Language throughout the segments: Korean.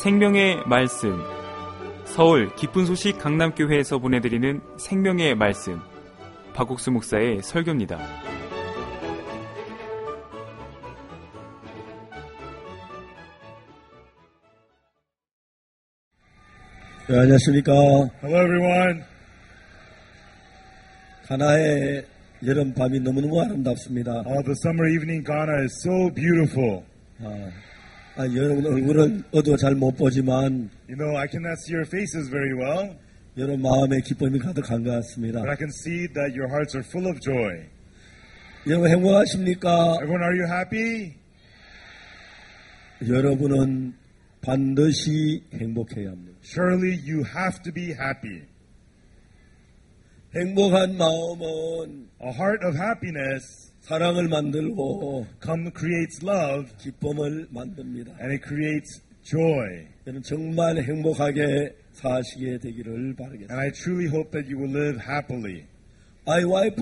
생명의 말씀, 서울 기쁜 소식 강남교회에서 보내드리는 생명의 말씀, 박옥수 목사의 설교입니다. 네, 안녕하십니까. Hello everyone. 가나의 여름밤이 너무너무 아름답습니다. The summer evening Ghana is so beautiful. 여러분 얼굴은 어두워 잘 못 보지만 You know, I cannot see your faces very well, 여러분 마음에 기쁨이 가득한 것 같습니다. but I can see that your hearts are full of joy. 여러분 행복하십니까? Everyone, are you happy? 여러분은 반드시 행복해야 합니다. Surely you have to be happy. 행복한 마음은 A heart of happiness 사랑을 만들고 creates love, 기쁨을 만듭니다. and it creates joy. 저는 정말 행복하게 사시게 되기를 And 바라겠습니다. I truly hope that you will live happily. IYF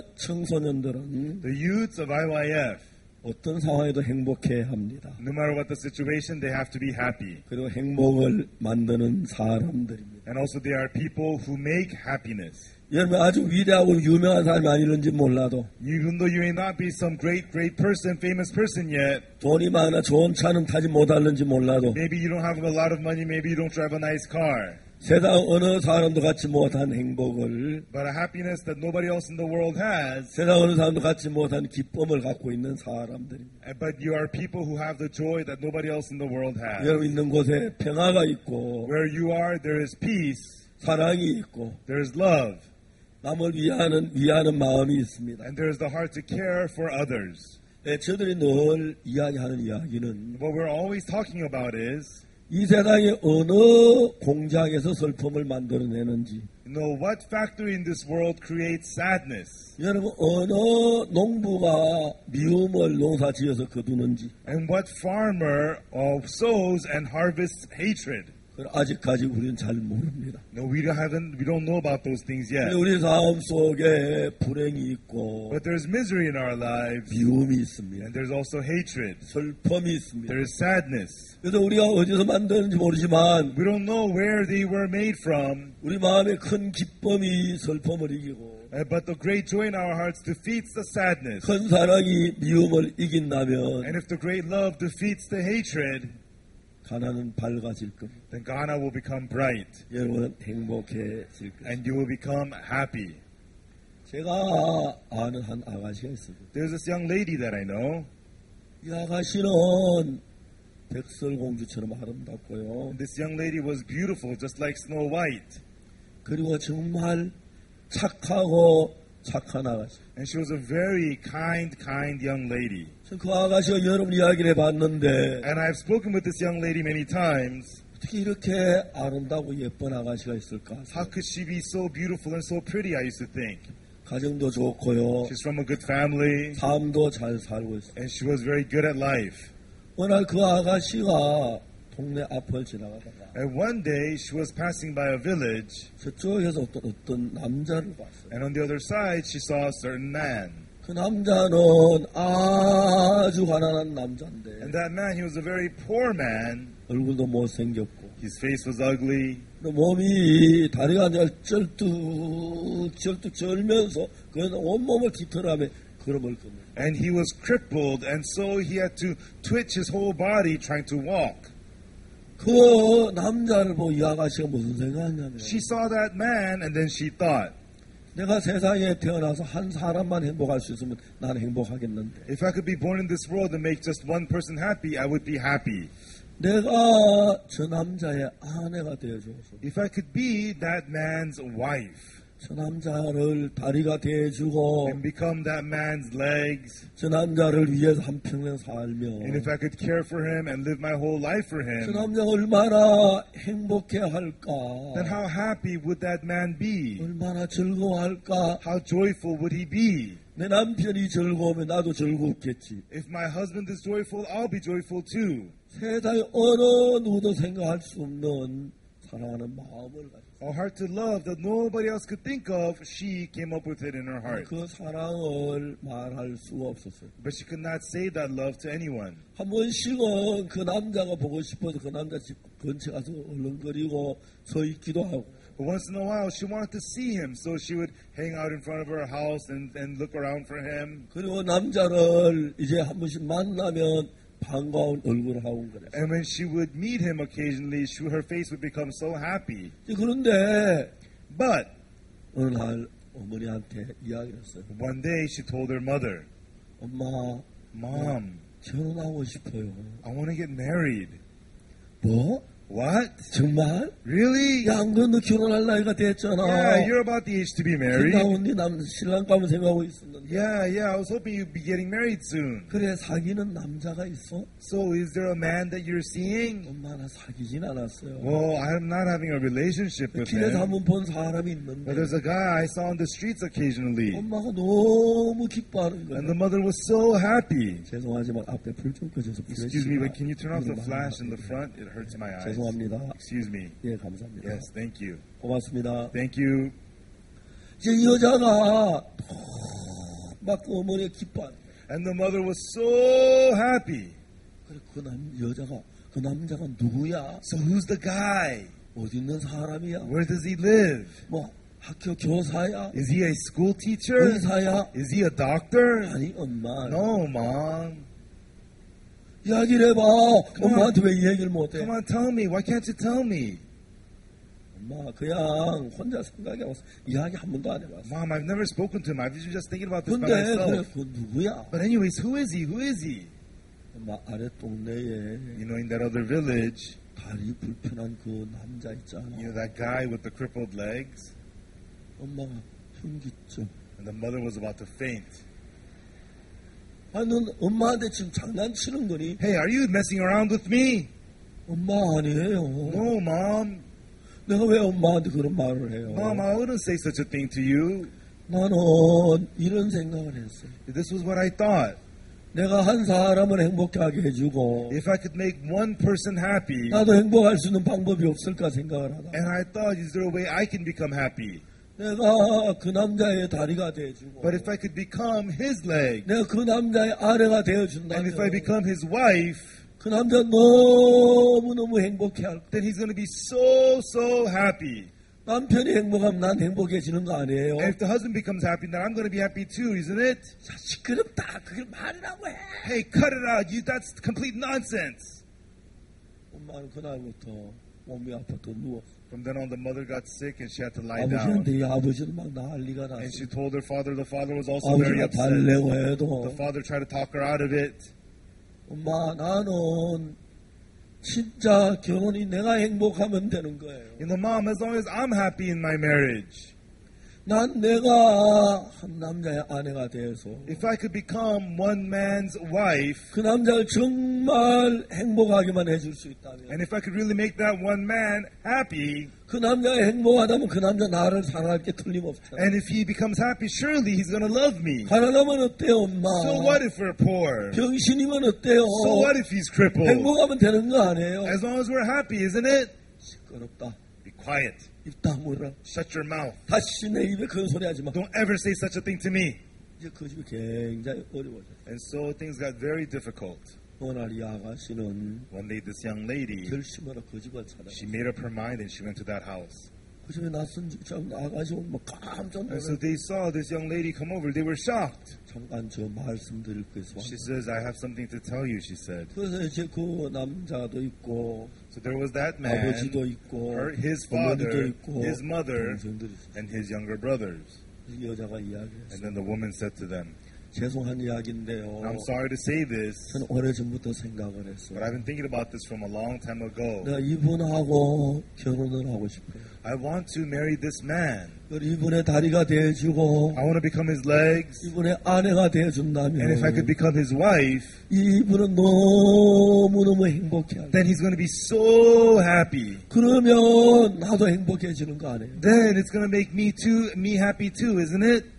청소년들은 The youths of IYF, 어떤 상황에도 행복해야 합니다. no matter what the situation, they have to be happy. 그리고 행복을 만드는 사람들입니다. And also they are people who make happiness. 여러분 아주 위대하고 유명한 사람이 아니는지 몰라도 Even though you may not be some great person, famous person yet, 돈이 많아 좋은 차는 타지 못하는지 몰라도 maybe you don't have a lot of money, maybe you don't drive a nice car, 세상 어느 사람도 갖지 못한 행복을 but a happiness that nobody else in the world has, 세상 어느 사람도 갖지 못한 기쁨을 갖고 있는 사람들입니다. but you are people who have the joy that nobody else in the world has. 여러분 있는 곳에 평화가 있고 Where you are, there is peace, 사랑이 있고 there is love, 남을 위하는 마음이 있습니다. and there is the heart to care for others. 저들이 늘 이야기하는 이야기는 What we're always talking about is, 이 세상의 어느 공장에서 슬픔을 만들어내는지 you know, what factory in this world creates sadness, 여러분 어느 농부가 미움을 농사지어서 거두는지 and what farmer sows and harvests hatred. 그걸 아직까지 우리는 잘 모릅니다. No, we don't know about those things yet. 우리 삶 속에 불행이 있고 But there's misery in our lives, 미움이 있습니다. and there's also hatred. 슬픔이 있습니다. There is sadness. 그래서 우리가 어디서 만드는지 모르지만 We don't know where they were made from, 우리 마음에 큰 기쁨이 슬픔을 이기고 but the great joy in our hearts defeats the sadness. 큰 사랑이 미움을 이긴다면 And if the great love defeats the hatred, 가나는 밝아질 겁니다. then Ghana will become bright, 여러분은 행복해질 겁니다. and you will become happy. 제가 아는 한 아가씨가 있습니다. There's this young lady that I know. 이 아가씨는 백설공주처럼 아름답고요. And this young lady was beautiful, just like Snow White. 그리고 정말 착하고 착한 아가씨. And she was a very kind young lady. 그 아가씨가 여러분 이야기를 해봤는데 And I've spoken with this young lady many times. 어떻게 이렇게 아름다고 예쁜 아가씨가 있을까? How could she be so beautiful and so pretty, I used to think. 가정도 좋고요. She's from a good family, 삶도 잘 살고 있어요. and she was very good at life. 어느 날 그 아가씨가 동네 앞을 지나가다가 And one day, she was passing by a village, 저쪽에서 어떤 남자를 봤어요. and on the other side, she saw a certain man. 그 남자는 아주 가난한 남자인데 And that man, he was a very poor man. 얼굴도 못생겼고 His face was ugly. 몸이 다리가 쩔뚝 절면서 그래서 온몸을 뒤틀어하며 걸음을 끕니다. And he was crippled, and so he had to twitch his whole body trying to walk. 그 남자를 보고 이 아가씨가 무슨 생각하냐면 She saw that man, and then she thought, 내가 세상에 태어나서 한 사람만 행복할 수 있으면 나는 행복하겠는데 if I could be born in this world and make just one person happy, I would be happy. 내가 저 남자의 아내가 되어줘서 If I could be that man's wife 저 남자를 다리가 되어주고 and become that man's legs, 저 남자를 위해서 한평생 살며 and if I could care for him and live my whole life for 저 him, 남자가 얼마나 행복해 할까 then how happy would that man be? 얼마나 즐거워할까 How joyful would he be? 내 남편이 즐거우면 나도 즐겁겠지 If my husband is joyful, I'll be joyful too. 세상에 어느 누구도 생각할 수 없는 사랑하는 마음을 가졌어 A heart to love that nobody else could think of. She came up with it in her heart. 그 사랑을 말할 수가 없었어요. But she could not say that love to anyone. 한 번씩은 그 남자가 보고 싶어서 그 남자 집 근처 가서 얼렁거리고 서 있기도 하고. But once in a while, she wanted to see him, so she would hang out in front of her house and look around for him. 그리고 남자를 이제 한 번씩 만나면 반가운 얼굴을 하고 그래. And when she would meet him occasionally, her face would become so happy. 그런데 But 어느 날 어머니한테 이야기를 했어요. one day she told her mother, 엄마, Mom, 결혼하고 싶어요. I want to get married. 뭐? What? 정말? Really? 야, 안 그래도 너 결혼할 나이가 됐잖아. Yeah, you're about the age to be married. 나 언니 신랑 가면 생각하고 있었는데. Yeah, I was hoping you'd be getting married soon. 그래, 사귀는 남자가 있어? So is there a man that you're seeing? 엄마, 나 사귀진 않았어요. Well, I'm not having a relationship with 길에서 him. 한번 본 사람이 있는데. But there's a guy I saw on the streets occasionally. 엄마가 너무 기뻐하는 거야. And the mother was so happy. 죄송하지만 앞에 불 좀 꺼져서 Excuse me, but can you turn off the flash in the front? It hurts my eyes. 죄송합니다. Excuse me. 예, 감사합니다. Yes, thank you. 고맙습니다. Thank you. 이제 이 여자가 막 그 어머니가 기뻐하는 거야. And the mother was so happy. 그래, 그 남자가 누구야? So who's the guy? 어디 있는 사람이야? Where does he live? 뭐 학교 교사야? Is he a school teacher? 의사야? Is he a doctor? 아니 엄마. No, Mom. 이야기를 해봐. Come on. 엄마한테 왜 이 얘기를 못해? Come on, tell me. Why can't you tell me? 엄마 그냥 혼자 생각해봤어. 이야기 한 번도 안 해봤어. Mom, I've never spoken to him. I've been just thinking about this by 근데 그래 myself. 그 누구야? But anyways, who is he? Who is he? 엄마 아래 동네에 You know, in that other village, 다리 불편한 그 남자 있잖아. you know, that guy with the crippled legs? 엄마가 현기증. And the mother was about to faint. 아니 넌 엄마한테 지금 장난치는 거니? Hey, are you messing around with me? 엄마 아니에요. No, Mom. 내가 왜 엄마한테 그런 말을 해요? Mom, I wouldn't say such a thing to you. 나는 이런 생각을 했어요. This was what I thought. 내가 한 사람을 행복하게 해주고 If I could make one person happy, 나도 행복할 수 있는 방법이 없을까 생각을 하다. and I thought, is there a way I can become happy? 내가 그 남자의 다리가 돼주고 But if I could become his leg, 내가 그 남자의 아내가 and 되어준다면 if I become his wife, 그 남자 너무너무 행복해할 거야. then he's going to be so happy. 남편이 행복하면 난 행복해지는 거 아니에요? And if the husband becomes happy, then I'm going to be happy too, isn't it? 자, 시끄럽다. 그게 말이라고 해. Hey, cut it out. That's complete nonsense. 엄마는 그날부터 몸이 아파서 누웠어. From then on, the mother got sick and she had to lie down. 아버지한테 이 아버지는 막 난리가 났어. And she told her father. The father was also very 아버지가 upset. 달래고 해도 The father tried to talk her out of it. 엄마 나는 진짜 결혼이 내가 행복하면 되는 거예요. You know, Mom, as long as I'm happy in my marriage, 난 내가 한 남자의 아내가 돼서 if I could become one man's wife, 그 남자를 정말 행복하게만 해줄 수 있다면 and if I could really make that one man happy, 그 남자가 행복하다면 그 남자 나를 사랑할 게 틀림없잖아. and if he becomes happy, surely he's going to love me. 가난하면 어때요 엄마? So what if we're poor? 병신이면 어때요? So what if he's crippled? 행복하면 되는 거 아니에요? As long as we're happy, isn't it? 시끄럽다. Be quiet. 입 다물어. Shut your mouth. 다시 내 입에 그런 소리 하지 마. Don't ever say such a thing to me. 이제 그 집이 굉장히 어려워졌어. And so things got very difficult. 어느 날 이 아가씨는 One day, this young lady, 결심하러 그 집을 찾아. she made up her mind and she went to that house. 그 집에 낯선 집장 아가씨 오면 깜짝 And so 놀랐어. they saw this young lady come over. They were shocked. 잠깐 저 말씀드릴 거 있어. She says, I have something to tell you, she said. 그래서 이제 그 남자도 있고 So there was that man, 아버지도 있고 his 어머니도 father, 있고 his mother, 동생들이 있어. and his younger brothers. 이 여자가 이야기했어. And then the woman said to them, 죄송한 이야기인데요. I'm sorry to say this, 저는 오래전부터 생각을 했어. but I've been thinking about this from a long time ago. 내가 이분하고 결혼을 하고 싶어요. I want to marry this man. 이분의 다리가 돼주고 I want to become his legs. 이분의 아내가 돼준다면 And if I could become his wife, 이분은 너무너무 행복해할 거예요. then he's going to be so happy. 그러면 나도 행복해지는 거 아니에요? Then it's going to make me happy too, isn't it?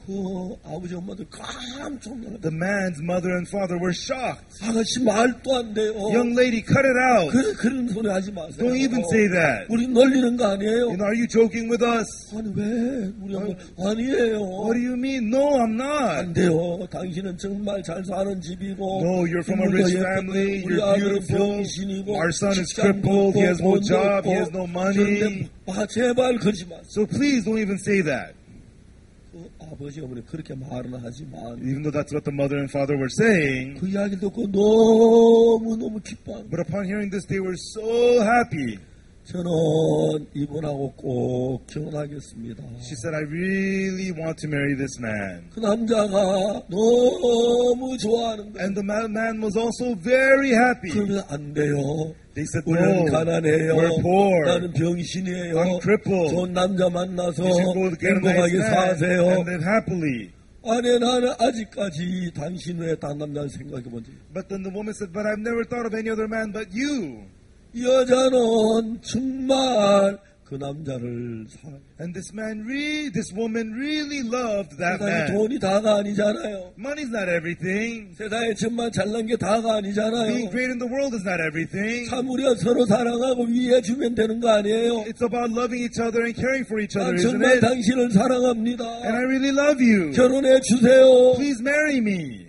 그 아버지 엄마들 깜짝 놀랐다. The man's mother and father were shocked. 아가씨 말도 안 돼요. Young lady, cut it out. 그런 소리 하지 마세요. Don't even say that. 우리 놀리는 거 아니에요? Are you joking with us? 아니 왜? 우리 엄마 아니에요. What do you mean? No, I'm not. 안 돼요. 당신은 정말 잘 사는 집이고. No, you're from a rich family. 우리 You're 아들은 beautiful. 병신이고. Our son is 직장도 crippled. He has no 없고, job. 돈도 He has no 없고. money. 그런데 제발 그러지 마세요. So please don't even say that. 그 아버지 어머니 그렇게 말은 하지만 Even though that's what the mother and father were saying. 그 이야기를 듣고 너무 기뻐합니다. But upon hearing this, they were so happy. 저는 이분하고 꼭 결혼하겠습니다. She said, I really want to marry this man. 그 남자가 너무 좋아하는데 And the man was also very happy. 그러면 안 돼요. They said, 우리는 no, 가난해요. we're poor. 나는 병신이에요. I'm crippled. 좋은 남자 만나서 You should go get a nice 행복하게 man 사세요. and live happily. 아니 나는 아직까지 당신 외에 다른 남자를 생각해 본 적이 없어요. But then the woman said, but I've never thought of any other man but you. 여자는 정말 그 남자를 사랑해요. And this woman really loved that 세상에 man. 돈이 다가 아니잖아요. Money's not everything. 세상에 정말 잘난 게 다가 Being 아니잖아요. great in the world is not everything. 참 우리가 서로 사랑하고 위해주면 되는 거 아니에요. It's about loving each other and caring for each other, 난 isn't 정말 it? 당신을 사랑합니다. And I really love you. 결혼해 주세요. Please marry me.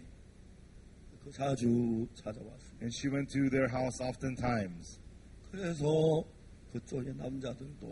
자주 찾아왔어요. And she went to their house oftentimes. 그래서 그쪽에 남자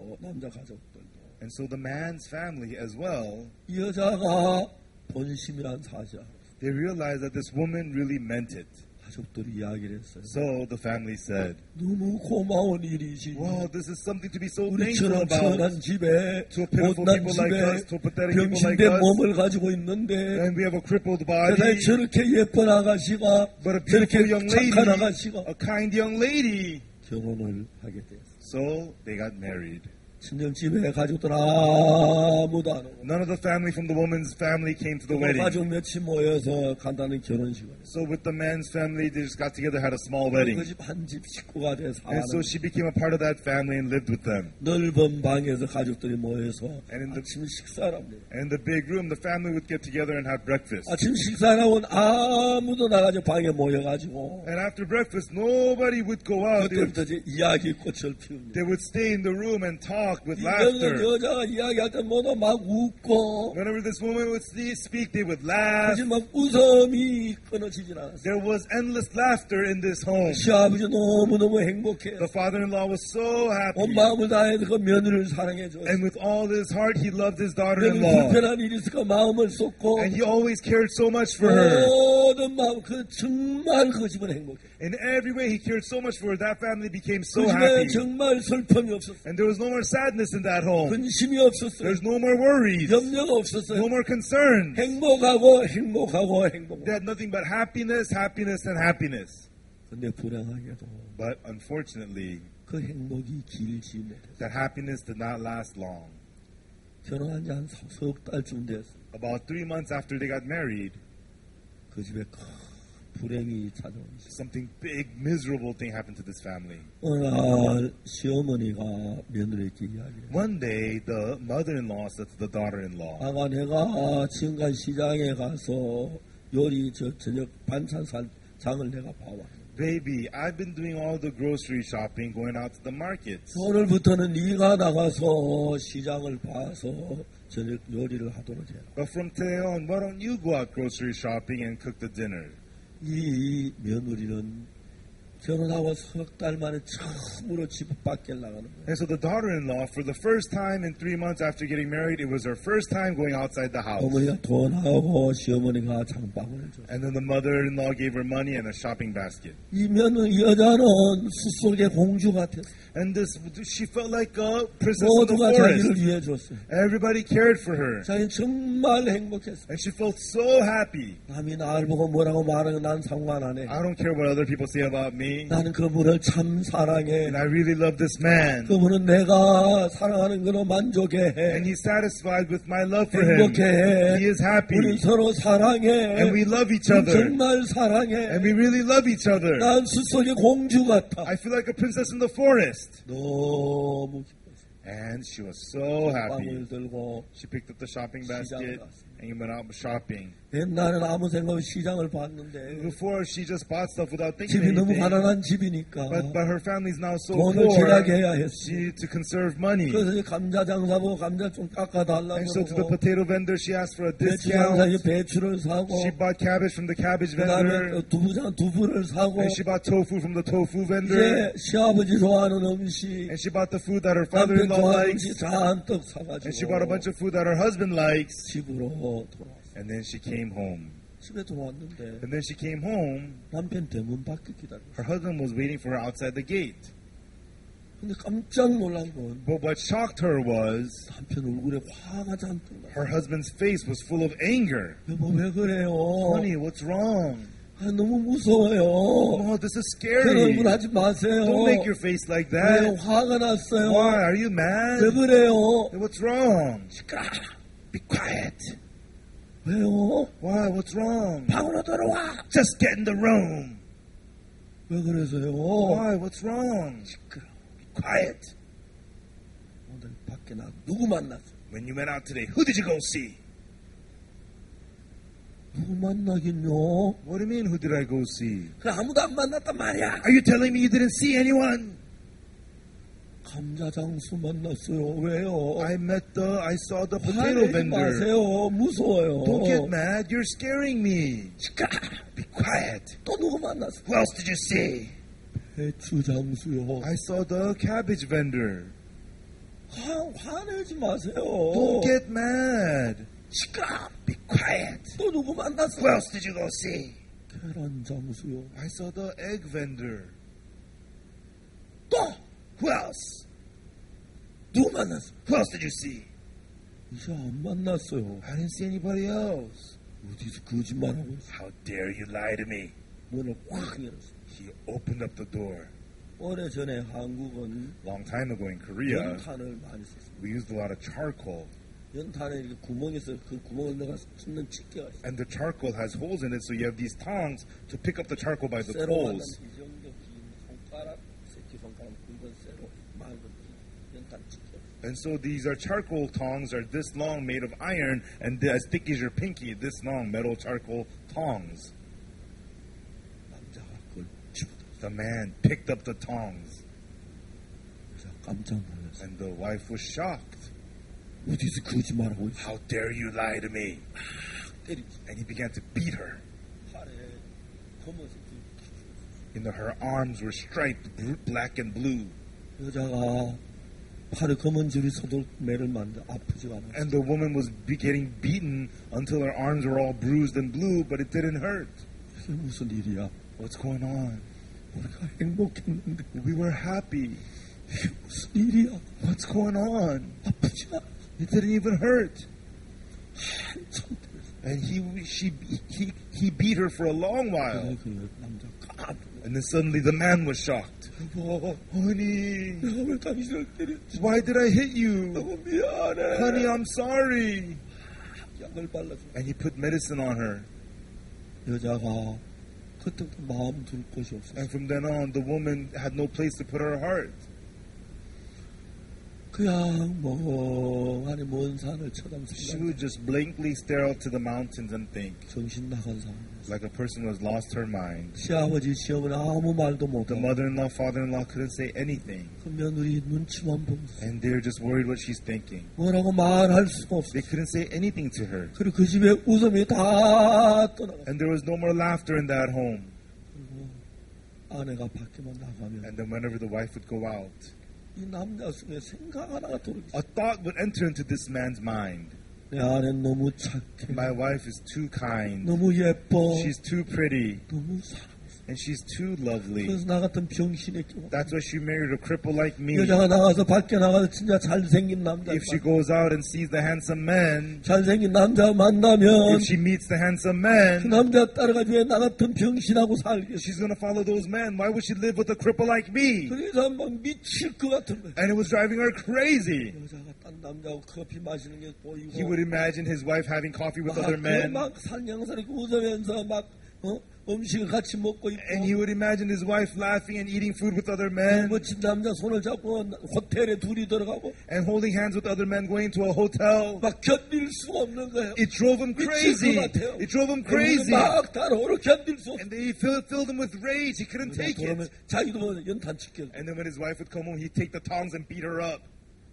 가족들도 And so the man's family as well, 이 여자가 본심이란 사실 they realized that this woman really meant it. 가족들이 이야기를 했어요. So the family said, 너무 고마운 일이지. wow, this is something to be so thankful 우리처럼 about. 천한 집에 To pitiful 못난 people like 집에 us, to pathetic people like 병신된 us. 몸을 가지고 있는데 And we have a crippled 세상에 body. 저렇게 예쁜 아가씨가 But a 저렇게 beautiful young lady, 착한 아가씨가 a kind young lady. 결혼을 하게 됐어요. So they got married. 친정집에 가족들 아무도 안 오고 None of the family from the woman's family came to the wedding. 가족 몇이 모여서 간단한 결혼식을 했어요. So with the man's family, they just got together, had a small 그 wedding. 집 한 집 식구가 돼서 And so she became a part of that family and lived with them. 넓은 방에서 가족들이 모여서 And in the- 아침 식사를 합니다. And in the big room, the family would get together and have breakfast. 아침 식사를 하고 아무도 나가지고 방에 모여가지고 And after breakfast, nobody would go out. 그때부터 이제 이야기 꽃을 피웁니다. They would stay in the room and talk with 이 laughter. 여자가 이야기할 때 모두 막 웃고 Whenever this woman would speak, they would laugh. 하지만 웃음이 끊어지질 않았어요. There was endless laughter in this home. 시아버지 너무너무 행복해. The father-in-law was so happy. 온 마음을 다해서 그 며느리를 사랑해줬어요. And with all his heart, he loved his 며느리 daughter-in-law. 불편한 일이 있을까 마음을 쏟고 And he always cared so much for her. 모든 마음 정말 그 집은 행복해. In every way, he cared so much for her. That family became 그 so 집에 happy. 정말 슬픔이 없었어요. And there was no more sadness in that home. 근심이 없었어요. There's no more worries. 염려가 없었어요. No more concerns. 행복하고 They had nothing but happiness, happiness, and happiness. 근데 불행하게도 But unfortunately, 그 행복이 길지 못했어요. that happiness did not last long. 결혼한 지 한 석 달쯤 됐어요. About 3 months after they got married, 그 집에 큰 불행이 찾아온 거예요. something big, miserable thing happened to this family. 어느 날 시어머니가 며느리에게 이야기해요. One day, the mother-in-law said to the daughter-in-law, 아가 내가 지금까지 시장에 가서 요리 저녁 반찬 장을 내가 봐왔어. Baby, I've been doing all the grocery shopping, going out to the markets. 오늘부터는 네가 나가서 시장을 봐서 저녁 요리를 하도록 해라. But from today on, why don't you go out grocery shopping and cook the dinner? 이 며느리는 결혼하고 석 달 만에 처음으로 집 밖에 나가는 거예요. And so the daughter-in-law, for the first time in 3 months after getting married, it was her first time going outside the house. 어머니가 돈하고 시어머니가 장바구니를 줬어요. And then the mother-in-law gave her money and a shopping basket. 이 여자는 숲속의 공주 같았어요. And she felt like a princess of the 모두가 forest. 자기를 위해 줬어요. Everybody cared for her. 자기는 정말 행복했어요. And she felt so happy. 남이 나를 보고 뭐라고 말하는 난 상관 안 해. I don't care what other people say about me. 나는 그분을 참 사랑해. And I really love this man. 그분은 내가 사랑하는 거로 만족해 해. And he's satisfied with my love for him. 행복해 해. He is happy. 우리 서로 사랑해. And we love each other. 정말 사랑해. And we really love each other. 난 숲속의 공주 같아. I feel like a princess in the forest. 너무 기뻤어. And she was so happy. 빵을 들고 She picked up the shopping basket and he went out shopping. 옛날에는 아무 생각 없이 시장을 봤는데 Before, she just bought stuff without thinking 집이 너무 anything. 가난한 집이니까 But her family's now so 돈을 poor, 절약해야 했어. she needed to conserve money. 그래서 이제 감자 장사 보고 감자 좀 깎아달라고 And so to the 그러고 potato vendor, she asked for a 배추 장사 discount. 배추를 사고 She bought cabbage from the cabbage 그다음에 vendor. 두부를 사고 And she bought tofu from the tofu vendor. 이제 시아버지 좋아하는 음식 And she bought the food that her 남편 father-in-law 좋아하는 likes. 음식 잔뜩 And she bought a bunch 사가지고 of food that her husband likes. 집으로 돌아왔어. And then she came home. 집에 들어왔는데 And then she came home. 남편 대문 밖에 기다렸어. Her husband was waiting for her outside the gate. 근데 깜짝 놀란 건 But what shocked her was 남편 얼굴에 화가 잔뜩 나. her husband's face was full of anger. 여보 왜 그래요? Honey, what's wrong? 아, 너무 무서워요. Oh, this is 그런 scary. 얼굴 하지 마세요. Don't make your face like 왜 that. 화가 났어요? Why? Are you 왜 mad? 그래요? What's wrong? 시끄러. Be quiet. 왜요? Why? What's wrong? 방으로 들어와. Just get in the room. 왜 그래서요? Why? What's wrong? 시끄러. Be quiet. 오늘 밖에 나 누구 만났어? When you went out today, who did you go see? 누구 만나긴요? What do you mean, who did I go see? 그래 아무도 안 만났단 말이야. Are you telling me you didn't see anyone? 감자 장수 만났어요. 왜요? I saw the potato 화내지 vendor. 마세요. 무서워요. Don't get mad, you're scaring me. 시끄러. Be quiet. 또 누구 만났어? Who else did you see? 배추 장수요. I saw the cabbage vendor. 화내지 마세요. Don't get mad. 시끄러. Be quiet. 또 누구 만났어? Who else did you go see? 계란 장수요. I saw the egg vendor. 또 Who else? 누구 만났어? Who else did you see? 이제 안 만났어요. I didn't see anybody else. 어디서 거짓말하고 있어? How dare you lie to me? 문을 확 열었어. He opened up the door. 오래전에 한국은 Long time ago in Korea, 연탄을 많이 썼어요. we used a lot of charcoal. 연탄에 이렇게 구멍이 있어. 그 구멍을 내가 씹는 집게가 있어. And the charcoal has holes in it, so you have these tongs to pick up the charcoal by the 쇠로 만든 coals. 이 정도 긴 손가락, 새끼손가락 굵은 쇠로 맑은 연탄 집게. And so these are charcoal tongs are this long, made of iron, and as thick as your pinky, this long metal charcoal tongs. 남자가 그걸 집어들었어. The man picked up the tongs, 그래서 깜짝 놀랐어. and the wife was shocked. 어디서 거짓말하고 있어? How dare you lie to me? 때리지. And he began to beat her. 팔에 검은색 Her arms were striped black and blue. 여자가 팔에 검은 줄이 서도 매를 만져 아프지가 않아. And the woman was getting beaten until her arms were all bruised and blue, but it didn't hurt. 이게 무슨 일이야? What's going on? 우리가 행복했는데 We were happy. 이게 무슨 일이야? What's going on? 아프지가 않아. It didn't even hurt. 한참 And he beat her for a long while. 그 남자 깜. And then suddenly the man was shocked. 여보, Honey, 내가 왜 당신을 때렸지? why did I hit you? 너무 미안해. Honey, I'm sorry. 약을 발라줘. And he put medicine on her. 여자가 그때부터 마음 둘 곳이 없었어. And from then on, the woman had no place to put her heart. 그냥 멍하니 먼 산을 쳐다보면서 She would just blankly stare out to the mountains and think, 정신 나간 사람. like a person who has lost her mind. 시아버지, 시어머니 아무 말도 The 못하고 mother-in-law, father-in-law couldn't say anything. 그 며느리 눈치만 보면서 And they're just worried what she's thinking. 뭐라고 말할 수가 없어. They couldn't say anything to her. 그리고 그 집에 웃음이 다 떠나갔어. And there was no more laughter in that home. 그리고 아내가 밖에만 나가면 And then whenever the wife would go out, 이 남자 속에 생각 하나가 들어있어. a thought would enter into this man's mind. 내 아내는 너무 착해. My wife is too kind. 너무 예뻐. She's too pretty. 너무 사랑해. And she's too lovely. 그래서 나 같은 병신의 경우. That's why she married a cripple like me. 여자가 나가서 밖에 나가서 진짜 잘생긴 남자. If she goes out and sees the handsome man, 잘생긴 남자 만나면 if she meets the handsome 그 man, 남자 따라가지 왜 나 같은 병신하고 살겠어. she's going to follow those men. Why would she live with a cripple like me? 그래서 막 미칠 것 같은 거야. And it was driving her crazy. 여자가 딴 남자하고 커피 마시는 게 보이고 He would imagine his wife having coffee with other men. 막 산영스럽게 웃으면서 막 음식을 같이 먹고 있고 And he would imagine his wife laughing and eating food with other men 멋진 남자 손을 잡고 호텔에 둘이 들어가고 and holding hands with other men going to a hotel. 막 견딜 수가 없는 거예요. It drove him 미칠 crazy. 것 같아요. It drove him crazy. 막 달아오르 견딜 수 없어요. And they filled him with rage. He couldn't take 그러면 it. 자기도 뭐 연탄 치켜. And then when his wife would come home, he'd take the tongs and beat her up.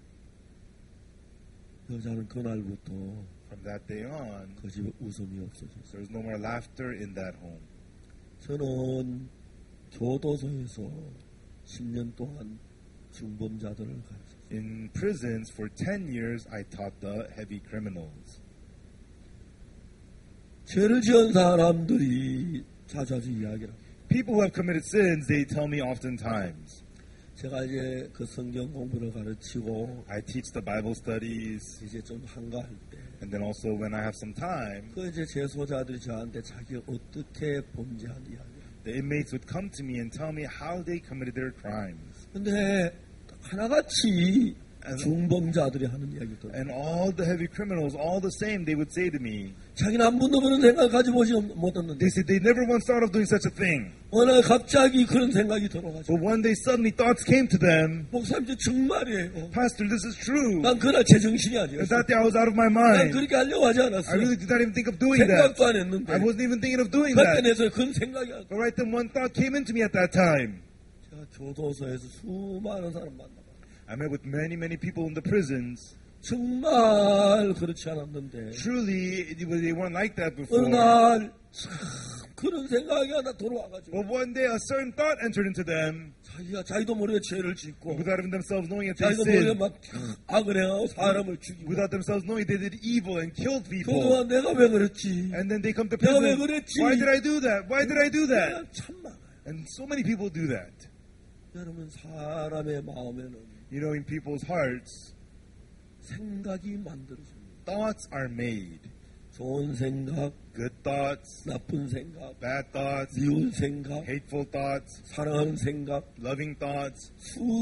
여자는 그날부터 From that day on, 그 집에 웃음이 없어졌어요. there was no more laughter in that home. 저는 교도소에서 10년 동안 중범자들을 가르쳤어요. In prisons for 10 years, I taught the heavy criminals. 죄를 지은 사람들이 자주 이야기를 합니다. People who have committed sins, they tell me oftentimes. 제가 이제 그 성경 공부를 가르치고 I teach the Bible studies, 이제 좀 한가할 때 and then also when I have some time, 그 이제 재소자들이 저한테 자기가 어떻게 범죄한 이야기. the inmates would come to me and tell me how they committed their crimes. 근데 하나같이 중범자들이 하는 이야기도. And all the heavy criminals, all the same, they would say to me, 자기는 한 번도 그런 생각을 가져보지 못했는데 they said they never once thought of doing such a thing. 어느 갑자기 그런 생각이 들어가지고 But one day suddenly thoughts came to them, 목사님 저 정말이에요. Pastor, this is true. 난 그날 제정신이 And 아니었어. that day I was out of my 난 mind. 그렇게 하려고 하지 I 않았어. really did not even think of doing that. 생각도 안 했는데 I wasn't even thinking of doing 그때 that. 내서 그런 생각이 안. But right then one thought came into me at that time. 제가 교도소에서 수많은 사람 만나봐. I met with many, many people in the prisons. 정말 그렇지 않았는데 Truly, they weren't like that 어느 before. 날 참 그런 생각이 하나 돌아와가지고 But one day a certain thought entered into them 자기도 모르게 죄를 짓고 without even themselves knowing if they 자기도 모르게 sinned. 막 악을 행하고 사람을 죽이고 Without themselves knowing they did evil and killed people. 그동안 내가 왜 그랬지? And then they come to 내가 왜 prison. 그랬지? Why did I do that? Why did I do that? 참 많아요. And so many people do that. 여러분 사람의 마음에는 You know, in people's hearts, 생각이 만들어집니다. thoughts are made. 좋은 생각, Good thoughts, 나쁜 생각, bad thoughts, 미운 생각, hateful thoughts, 사랑하는 생각, loving thoughts.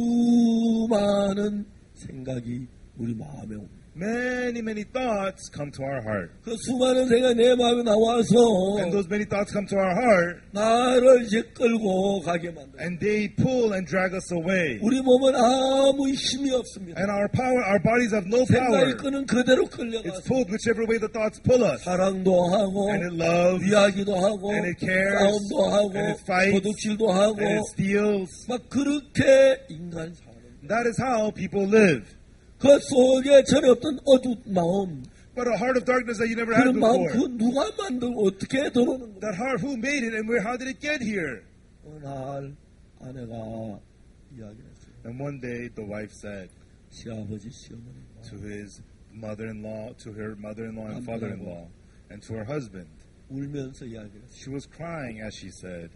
수많은 생각이 우리 마음에 옵니다. Many, many thoughts come to our heart. 그 수많은 생각이 내 마음에 나와서 And those many thoughts come to our heart, 나를 이제 끌고 가게 만들어요. and they pull and drag us away. 우리 몸은 아무 힘이 없습니다. And our bodies have no 생각이 power. 끄는 그대로 It's 끌려가서 pulled whichever way the thoughts pull us. 사랑도 하고 And it loves, 위하기도 하고 and it cares, 싸움도 하고 and it fights, 도둑질도 하고 and it steals. 막 그렇게 인간 사는 That is how people live. 그 속에 전에 없던 어두운 마음 But a heart of darkness that you never had 그런 마음 before. 그 누가 만들고 어떻게 들어오는 거야? That heart, who made it and how did it get here? 어느 날 아내가 이야기했어요. And one day the wife said 시아버지 시어머니 to his mother-in-law, to her mother-in-law and father-in-law, and to her husband. 울면서 이야기했어요. She was crying as she said,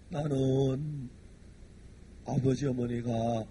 나는 아버지 어머니가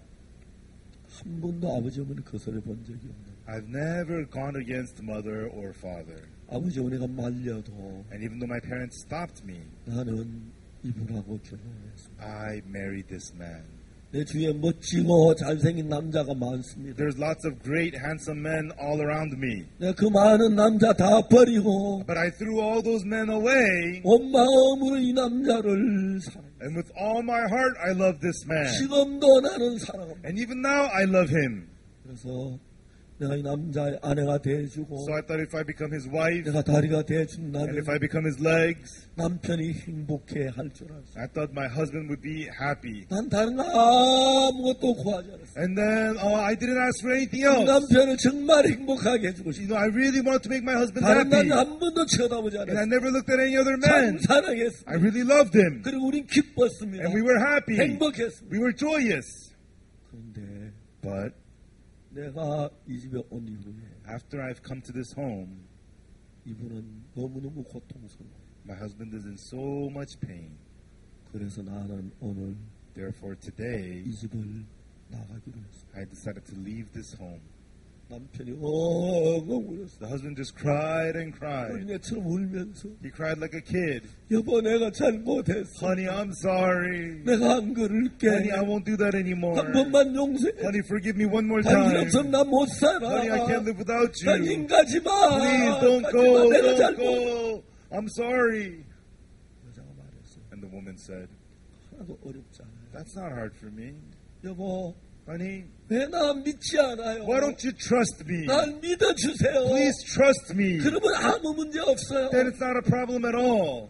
한 번도 아버지 어머니 거스려 본 적이 없는. I've never gone against mother or father. 아버지 어머니가 말려도 And even though my parents stopped me, 나는 이분하고 결혼했습니다. I married this man. 내 주위에 멋지고 잘생긴 남자가 많습니다. There's lots of great, handsome men all around me. 내가 그 많은 남자 다 버리고 But I threw all those men away, 온 마음으로 이 남자를 사랑해요. and with all my heart, I love this man. 지금도 나는 사랑합니다. And even now, I love him. 그래서 내가 이 남자의 아내가 돼주고 So I thought if I become his wife, 내가 다리가 and 돼준다면 if I become his legs, 남편이 행복해 할 줄 알았어. I thought my husband would be happy. 난 다른 거 아무것도 구하지 않았어. And then I didn't ask for anything 이 else. 남편을 정말 행복하게 해주고 싶어. I really wanted to make my husband 다른 happy. 남자 한 번도 쳐다보지 And I 않았어. never looked at any other 참 men. 사랑했어. I really loved him. 그리고 우린 기뻤습니다. And we were happy. 행복했습니다. We were joyous. 그런데 But 내가 이 집에 온 이후에 after I've come to this home, 이분은 너무너무 고통스러워. my husband is in so much pain. 그래서 나는 오늘 Therefore, today, 이 집을 나가기로 했어. I decided to leave this home. 남편이 엉엉 울었어. The husband just cried and 우리 cried. 애처럼 울면서 He cried like a kid. 여보 내가 잘못했어. Honey, I'm sorry. 내가 안 그럴게. Honey, I won't do that anymore. 한 번만 용서해. Honey, forgive me one more 당신 time. 없으면 나 못 살아. Honey, I can't live without 당신 you. 가지 마. Please don't 가지 go. 마. 내가 Don't 잘못. go. I'm sorry. 여자가 말했어요. woman said, 하나도 어렵지 않아요. that's not hard for me. 여보, Honey, 왜 나 믿지 않아요? why don't you trust me? 날 믿어주세요. Please trust me. 그러면 아무 문제 없어요. Then it's not a problem at all.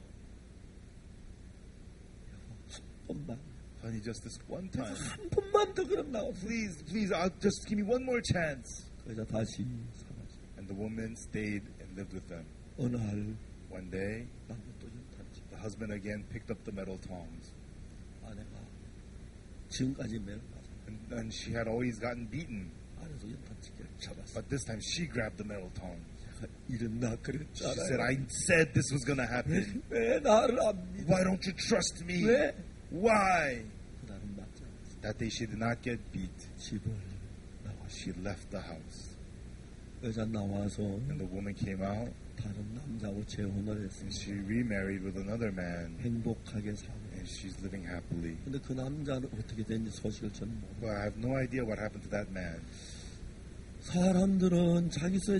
번만, Honey, just this one time. 한 번만 더 그럼 나오세요. Please, just give me one more chance. 그래서 다시 살았어요. And the woman stayed and lived with them. 어느 날 One day, 남편 또 연탄치. the husband again picked up the metal tongs. 아내가 지금까지 매를 맞아. And she had always gotten beaten. 안에서 연탄치기를 잡았어. But this time she grabbed the metal tongs. 이런 나 She said, 그랬잖아요. I said this was going to happen. 왜 나를 안 믿어? Why don't you trust me? 왜? Why? 그날은 맞지 않았어. That day she did not get beat. 집을 나와. She left the house. 여자 나와서 And the woman came out 다른 남자하고 재혼을 and 했습니다. she remarried with another man. 행복하게 살고. And she's living happily. 근데 그 남자는 어떻게 됐는지 소식을 저는 모르고. But I have no idea what happened to that man. 사람들은 자기서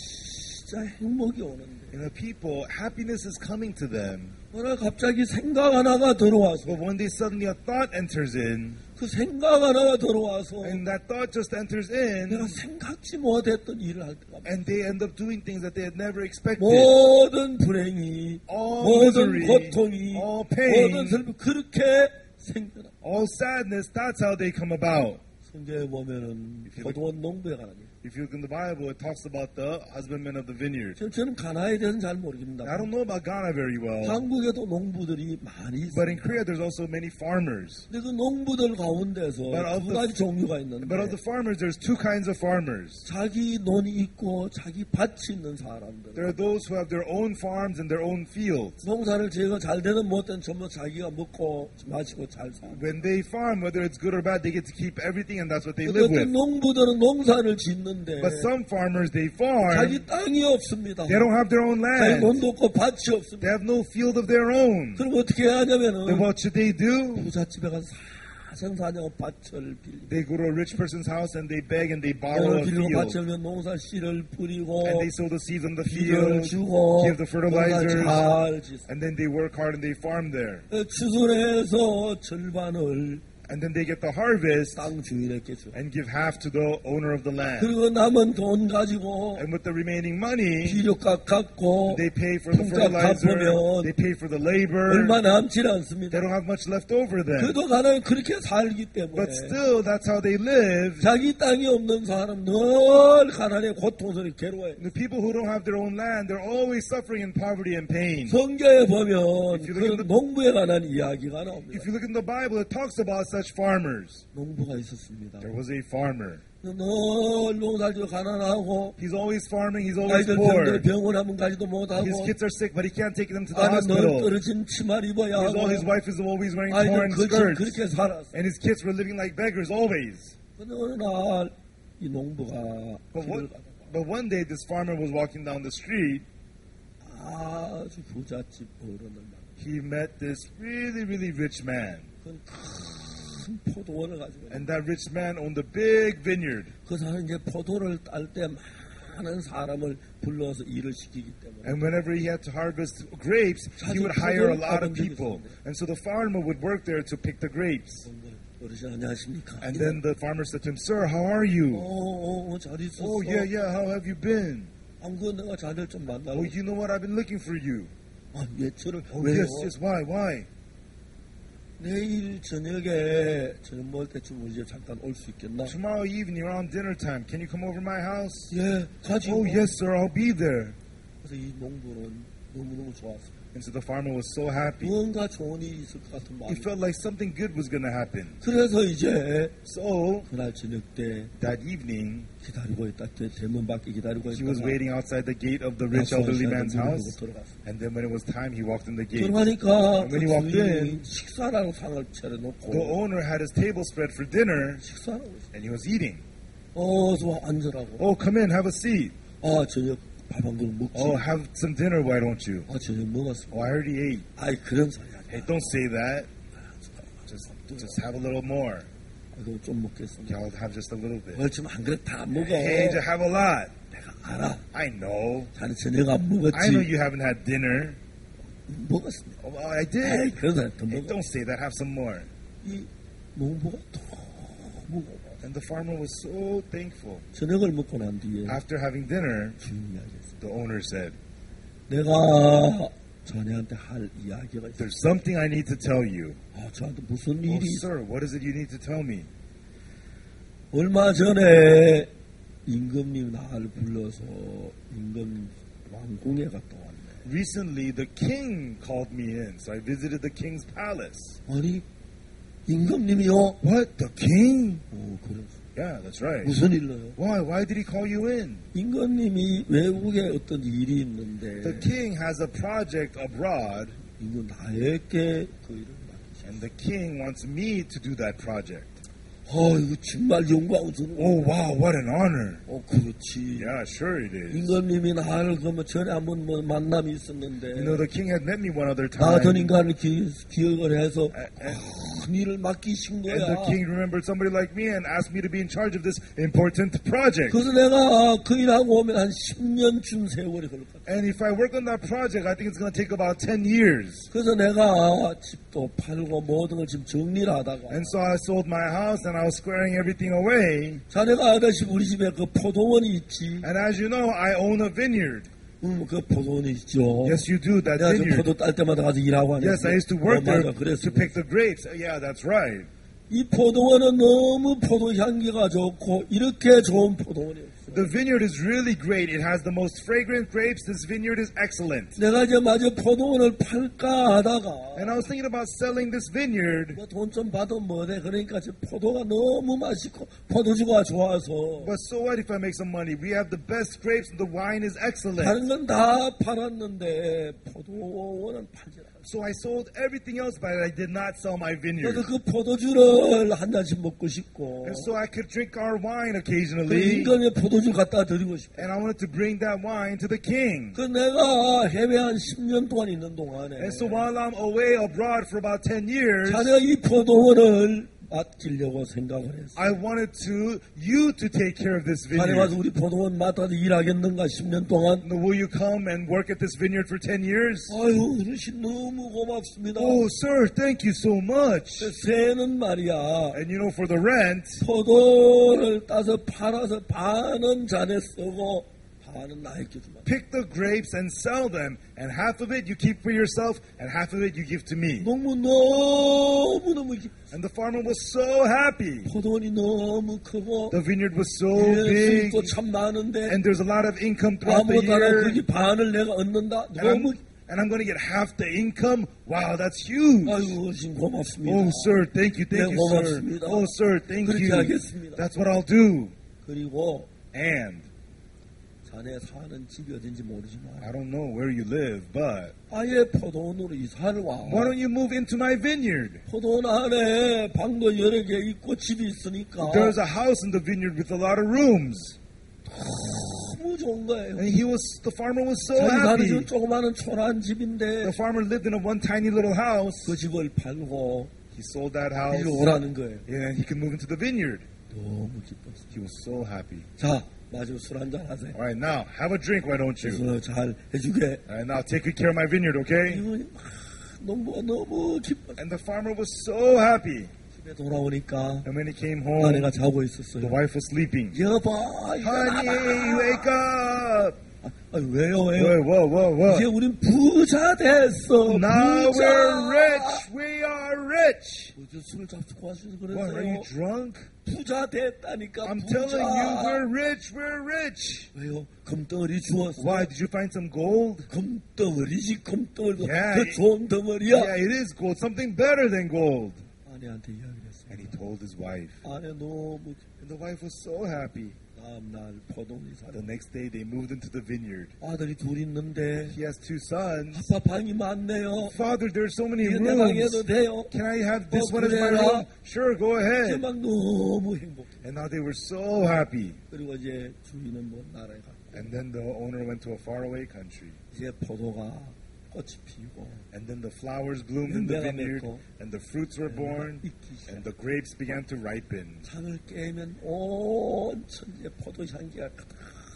진짜 행복이 오는데 And the people, happiness is coming to them. 오늘 갑자기 생각 하나가 들어와서 But one day suddenly a thought enters in. 그 생각 하나가 들어와서 And that thought just enters 내가 in. 생각지 못했던 일을 할 때가 많아요. And they end up doing things that they had never expected. 모든 불행이, All 모든 misery, 고통이, all pain, 모든 슬픔 그렇게 생겨나. all sadness, that's how they come about. 성경에 보면은 포도원 농부에 관한 일. If you look in the Bible, it talks about the husbandman of the vineyard. 저는 가나에 대해서는 잘 모르겠습니다. I don't know about Ghana very well. 한국에도 농부들이 많이 But in 있습니다. Korea, there's also many farmers. 근데 그 농부들 가운데서 But of 두 the- 가지 종류가 있는데 But of the farmers, there's two kinds of farmers. 자기 논이 있고 자기 밭이 있는 사람들. There are those who have their own farms and their own fields. 농사를 지어서 잘 되든 못되든 전부 자기가 먹고 마시고 잘 살고. When they farm, whether it's good or bad, they get to keep everything, and that's what they live 어떤 with. 농부들은 농사를 짓는데 But some farmers, they 자기 farm, 땅이 없습니다. they don't have their own 자기 land. 논도 없고 밭이 They 없습니다. have no field of their own. 그럼 어떻게 해야 Then 하냐면은 what should they do? 부잣집에 가서 사생사냐고 밭을 빌리고 They go to a rich person's house and they beg and they borrow 돈을 a 빌리고 field. 밭을 농사 씨를 뿌리고 And they sow the seeds on the 비료를 field, 주고 give the fertilizers, 농사를 잘 짓습니다. and then they work hard and they farm there. 추수해서 절반을 And then they get the harvest 땅 주인에게 줘. and give half to the owner of the land. 그리고 남은 돈 가지고 And with the remaining money, 비료값 갚고 they pay for the 품값 fertilizer, 갚으면 they pay for the labor. 얼마 남지 않습니다. They don't have much left over then. 그래도 가나는 그렇게 살기 때문에 But still, that's how they live. 자기 땅이 없는 사람 늘 가난에 고통스럽게 괴로워요. The people who don't have their own land, they're always suffering in poverty and pain. 성경에 보면 If you look 그 at the- 농부에 관한 이야기가 나옵니다. If you look in the Bible, it talks about such farmers. 농부가 있었습니다. There was a farmer. 늘 농사지어 가난하고 He's always farming, he's always 아이들 poor. 병들어 병원 한번 가지도 못하고 His kids are sick, but he can't take them to the 아내 늘 hospital. 떨어진 치마를 입어야 하고 His wife is always wearing 아이들 torn 거지 skirts. 그렇게 살았어. And his kids were living like beggars always. 근데 어느 날 이 농부가 But 길을 but one day, this farmer was walking down the street. 가다가 아주 부잣집 어른을 만나. He met this really, really rich man. 큰 포도원을 가지고 있는. And that rich man owned a big vineyard. 그 사람은 이제 포도를 딸 때 많은 사람을 불러서 일을 시키기 때문에 And whenever he had to harvest grapes, he would hire a lot of people. And so the farmer would work there to pick the grapes. 어르신 안녕하십니까? And then the farmer said to him, Sir, how are you? 잘 있었어. Oh, yeah, how have you been? 그 내가 자들 좀 만나고. Oh, you know what? I've been looking for you. 예초를 Oh, 왜요? yes, why? 내일 저녁에 저녁 먹을 때쯤 우리 집 잠깐 올 수 있겠나? Tomorrow evening around dinner time, can you come over my house? 예, 가지. Oh, yes, sir, I'll be there. 그래서 이 농부는 너무너무 좋았어요. And so the farmer was so happy. 무언가 좋은 일이 있을 것 같은 마음이. He felt like something good was going to happen. 그래서 이제 So 그날 저녁 때 that evening, 기다리고 있다. 대문 밖에 기다리고 he was 있다가 waiting outside the gate of the rich elderly man's house. 들어갔어. And then when it was time, he walked in the gate. 들어가니까 When he walked 주인이 in, 식사라고 상을 차려놓고 the owner had his table spread for dinner, 식사하고 있어. and he was eating. 어서 앉으라고. Oh, come in, have a seat. 저녁 밥 한 그릇 먹지. Oh, have some dinner, why don't you? 저녁 먹었어. Oh, I already ate. 아이 그런 소리 하지. Hey, don't say that. Just have a little more. 그럼 좀 먹겠습니다. Y'all have just a little bit. 지금 한 그릇 다 안 먹어. Hey, just have a lot. 내가 알아. I know. 자네 저녁 안 먹었지. I know you haven't had dinner. 먹었습니다. Oh, I 에이, did. 그러다 더 Hey, 먹어. don't say that. Have some more. 이 농부가 너무 고마워. And the farmer was so thankful. 저녁을 먹고 난 뒤에 After having dinner, 주인이 이야기했어요. the owner said, 내가 자네한테 할 이야기가 있어. there's something I need to tell you. 아, 저한테 무슨 Oh, 일이 있어? sir, what is it you need to tell me? 얼마 전에 임금님 나를 불러서 임금 왕궁에 갔다 왔네. Recently, the king called me in, so I visited the king's palace. 아니, 임금님이요? What? The king? 그래. Yeah, that's right. 무슨 일로요? Why? Why did he call you in? 임금님이 외국에 어떤 일이 있는데 The king has a project abroad, 이거 나에게 그 일을 맡기셨어. and the king wants me to do that project. 이거 정말 영광스러워. Oh, wow, what an honor. 그렇지. Yeah, sure it is. 임금님이 나를 그러면 전에 한번 뭐 만남이 있었는데 You know, the king had met me one other 나 같은 time. 인간을 기억을 해서 And 큰 일을 맡기신 거야. the king remembered somebody like me and asked me to be in charge of this important project. 그래서 내가 그 일하고 오면 한 10년쯤 세월이 걸릴 것 같아. And if I work on that project, I think it's going to take about 10 years. 그래서 내가 집도 팔고 모든 걸 지금 정리를 하다가 And so I sold my house and I was squaring everything away. 자네가 알다시피 우리 집에 그 포도원이 있지. And as you know, I own a vineyard. 그 포도원이 있죠. Yes, you do, that 내가 저 vineyard. 포도 딸 때마다 가서 일하고 하냐. Yes, I used to work there 맞아, 그랬어. to pick the grapes. Yeah, that's right. 이 포도원은 너무 포도 향기가 좋고 이렇게 좋은 포도원이 없어. The vineyard is really great. It has the most fragrant grapes. This vineyard is excellent. 내가 이제 마저 포도원을 팔까 하다가 And I was thinking about selling this vineyard. 뭐 돈 좀 받으면 뭐돼. 그러니까 저 포도가 너무 맛있고 포도주가 좋아서 But so what if I make some money? We have the best grapes and the wine is excellent. 다른 건 다 팔았는데 포도원은 팔지 않았어. So I sold everything else, but I did not sell my vineyard. 그래서 그 포도주를 한 잔씩 먹고 싶고 And so I could drink our wine 그 occasionally. 임금의 포도주 갖다 드리고 싶고 And I wanted to bring that wine to the king. 그 내가 해외 한 10년 동안 있는 동안에 And so while I'm away abroad for about 10 years, 자네가 이 포도원을 맡기려고 생각을 했어. I wanted you to take care of this 자네 가서 vineyard. 우리 포도원 맡아서 일하겠는가 10년 동안. Will you come and work at this vineyard for 10 years? 아유 어르신 너무 고맙습니다. Oh, sir, thank you so much. 새는 말이야 And you know, for the rent, 포도를 따서 팔아서 반은 자네 쓰고 반은 나에게 주마. pick the grapes and sell them. And half of it you keep for yourself, and half of it you give to me. 농부 너무너무 And the farmer was so happy. 포도원이 너무 크고 The vineyard was so 수입도 big, 참 많은데 and there's a lot of income throughout the 아무것도 안 하고 year. 거기 반을 내가 얻는다. 너무 And I'm going to get half the income. Wow, that's huge. 아유 어르신 고맙습니다. Oh, sir, thank you, 네, thank you, sir. 고맙습니다. Oh, sir, thank 그렇게 you. 하겠습니다. That's what I'll do. 그리고 And 자네 사는 집이 어딘지 모르지만 I don't know where you live, but 아예 포도원으로 이사를 와. why don't you move into my vineyard? 포도원 안에 방도 여러 개 있고 집이 있으니까 There's a house in the vineyard with a lot of rooms. 너무 좋은 거예요. And the farmer was so 자기 사는 happy. 집 조그마한 초라한 집인데 The farmer lived in a one tiny little house. 그 집을 팔고 He sold that house. 일로 오라는 거예요. And he could move into the vineyard. 너무 기뻤어. He was so happy. 자, 마저 술 한잔 하세요. All right, now have a drink, why don't you? 그래서 잘 해주게. All right, now take good care of my vineyard, okay? 이분이 막 농부가 너무 기뻤어. And the farmer was so happy. 집에 돌아오니까 And when he came 아내가 home, 자고 the 있었어요. wife was sleeping. 여보, Honey, wake up! 왜요? Whoa. 이제 우린 부자 됐어. Now 부자. we're rich. We are rich. 술 잡수고 와서 What, are you 그랬어요. drunk? 부자 됐다니까. I'm 부자. telling you, we're rich. We're rich. 왜요? 금덩어리 주웠어. Why? Did you find some gold? 금덩어리지 금덩어리. Yeah. 더 좋은 덩어리야. Yeah, it is gold. Something better than gold. 아내한테 이야기를 했어요. And he told his wife. 아내 너무 And the wife was so happy. 다음날 포도원이 The 살아. next day, they moved into the vineyard. 아들이 둘 있는데 He has two sons. 아빠 방이 많네요. Father, there's so many 이거 내 방에도 rooms. 돼요. Can I have this Oh, one as my 그래라. room? Sure, go 이제 ahead. 막 너무 행복해. And now they were so happy. 그리고 이제 주인은 뭐 나라에 갔고 And then the owner went to a faraway country. 이제 포도가 꽃이 피고 And then the flowers bloomed in the 열매가 vineyard, 맺고 and the fruits were born, 익기 시작. and the grapes began to ripen. 잠을 깨면 온 천지에 포도 향기가 가득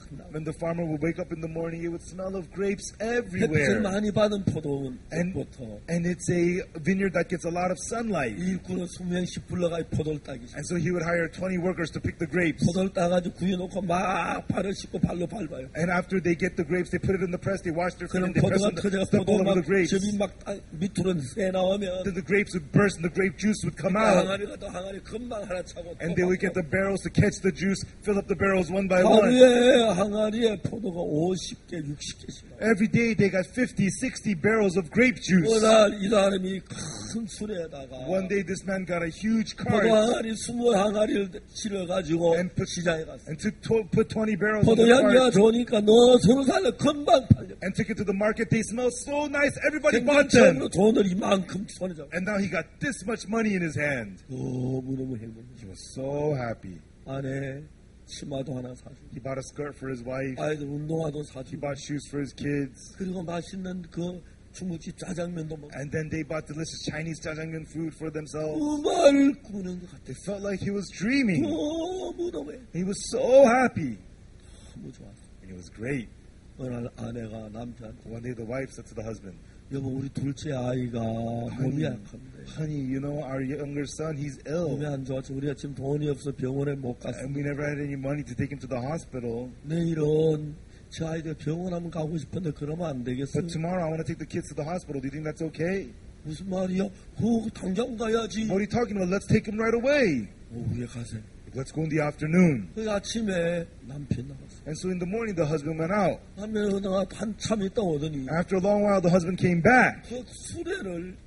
나고. When the farmer would wake up in the morning, he would smell of grapes 햇빛을 everywhere. 많이 받은 포도원 And, 부터 and it's a vineyard that gets a lot of sunlight. 일꾼은 20명씩 불러가 포도를 따기 시작. And so he would hire 20 workers to pick the grapes. 포도를 따가지고 구워놓고 막 발을 씻고 발로 밟아요. And after they get the grapes, they put it in the press, they wash their feet, 그럼 and they press 포도가 on 터져가 step all 포도 over 막 the grapes. 접이 막 밑으로 새 나오면 Then the grapes would burst and the grape juice would come out. 항아리가 또 항아리 금방 하나 차고 And they would get the barrels to catch the juice, fill up the barrels one by one. 하루에 항아리에 포도가 50개, 60개씩 나와요. Every day they got 50, 60 barrels of grape juice. 그날 이 사람이 큰 술에다가 One day this man got a huge 포도 cart 항아리 20항아리를 실어가지고 And put- 시장에 갔어요. and put 20 barrels in 포도 the 향기가 cart 좋으니까 너 서로 살려 금방 팔려. and took it to the market. They smelled so nice. Everybody bought them. 경전적으로 돈을 이만큼 손에 잡고 And now he got this much money in his hand. 너무너무 행복해. He was so happy. 아내 치마도 하나 사주고 He bought a skirt for his wife. 아이들 운동화도 He 사주고 bought shoes for his kids. 그리고 맛있는 그 중국집 짜장면도 먹고 And then they bought delicious Chinese jjajangmyeon food for themselves. 꿈을 꾸는 것 같아. They felt like he was dreaming. 너무너무 He was so happy. 너무 좋아서 And it was great. 어느 날 아내가 남편한테 One day the wife said to the husband, 여보 우리 둘째 아이가 몸이 약한데 Honey, you know, our younger son, he's 몸이 ill. 안 좋아서 우리가 지금 돈이 없어 병원에 못 갔어. And we never had any money to take him to the hospital. 내일은 저 아이들 병원 한번 가고 싶은데 그러면 안 되겠어? But tomorrow I want to take the kids to the hospital. Do you think that's okay? 무슨 말이야? 당장 가야지. What are you talking about? Let's take him right away. 오후에 가세요. Let's go in the afternoon. 그 아침에 남편 나갔어. And so in the morning, the husband went out. 하면 한참 있다 오더니 After a long while, the husband came back. 그 수레를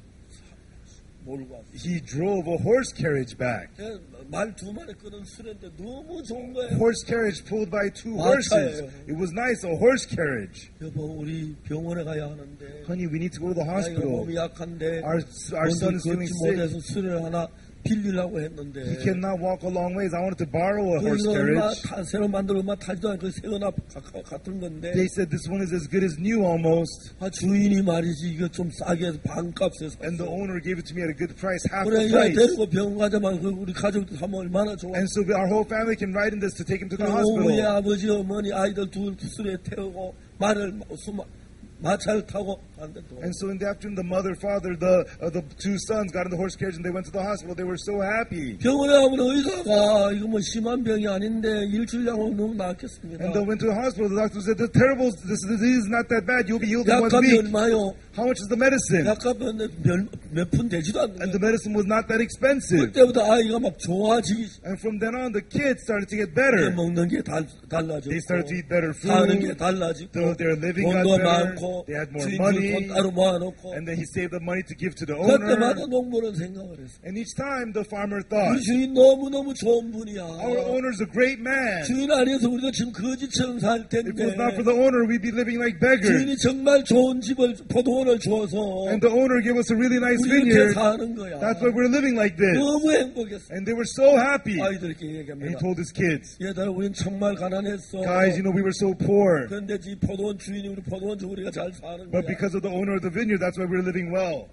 몰고 왔어. He drove a horse carriage back. 말 두 마리 끄는 수레인데 너무 좋은 거예요. Horse carriage pulled by two 맞아요. horses. It was nice, a horse carriage. 여보 우리 병원에 가야 하는데 Honey, we need to go to the 아이가 hospital. 몸이 약한데 Our son is feeling 걷지 sick. 못해서 수레를 하나 빌리려고 했는데 He cannot walk a long ways. I wanted to borrow a horse 그거 얼마 carriage. 새로 만들어 얼마 타지도 않고 새거나 같은 건데 They said this one is as good as new almost. 주인이 말이지 이거 좀 싸게 해서 반값에 And the 샀어. owner gave it to me at a good price, half 그래 the 이거 price. 데리고 병원 가자마자 우리 가족들 하면 얼마나 좋아. And so our whole family can ride in this to take him to the 오후에 hospital. 아버지 어머니 아이들 둘 수레 태우고 말을 마차를 타고 갔는데 또 And so in the afternoon, the mother, father, the two sons got in the horse carriage and they went to the hospital. They were so happy. 병원에 가면 의사가 이거 뭐 심한 병이 아닌데 일주일 양은 너무 낫겠습니다. And they went to the hospital. The doctor said, this disease is not that bad. You'll be healed in 1 약값이 week. 얼마요? How much is the medicine? 약값은 몇 푼 되지도 And the 않는 거예요. medicine was not that expensive. 그때부터 아이가 막 좋아지기 And from then on, the kids started to get 시작해. better. 먹는 게 달라졌고 They started to eat better 사는 게 food. 달라지고 Their living got 돈도 better. 많고 They had more 주인들 money. 돈 따로 모아놓고 And then he saved the money to give to the 그때마다 owner. 농부는 생각을 했어. And each time the farmer 우리 thought, 주인 너무너무 좋은 분이야. our owner's a great man. 주인 아니어서 우리도 지금 거지처럼 살 If it 텐데 was not for the owner, we'd be living like beggars. 주인이 정말 좋은 집을 포도원을 줘서 And the owner gave us a really nice 우리 이렇게 vineyard. 사는 거야. That's why we're living like this. 너무 행복했어. And they were so happy. 아이들에게 And he 얘기합니다. told his kids, 얘들아 우린 정말 가난했어. guys, you know, we were so poor. 그런데 이 포도원 주인이 우리 포도원 주 우리가 잘 사는 But 거야. because of the owner of the vineyard, that's why we're living well.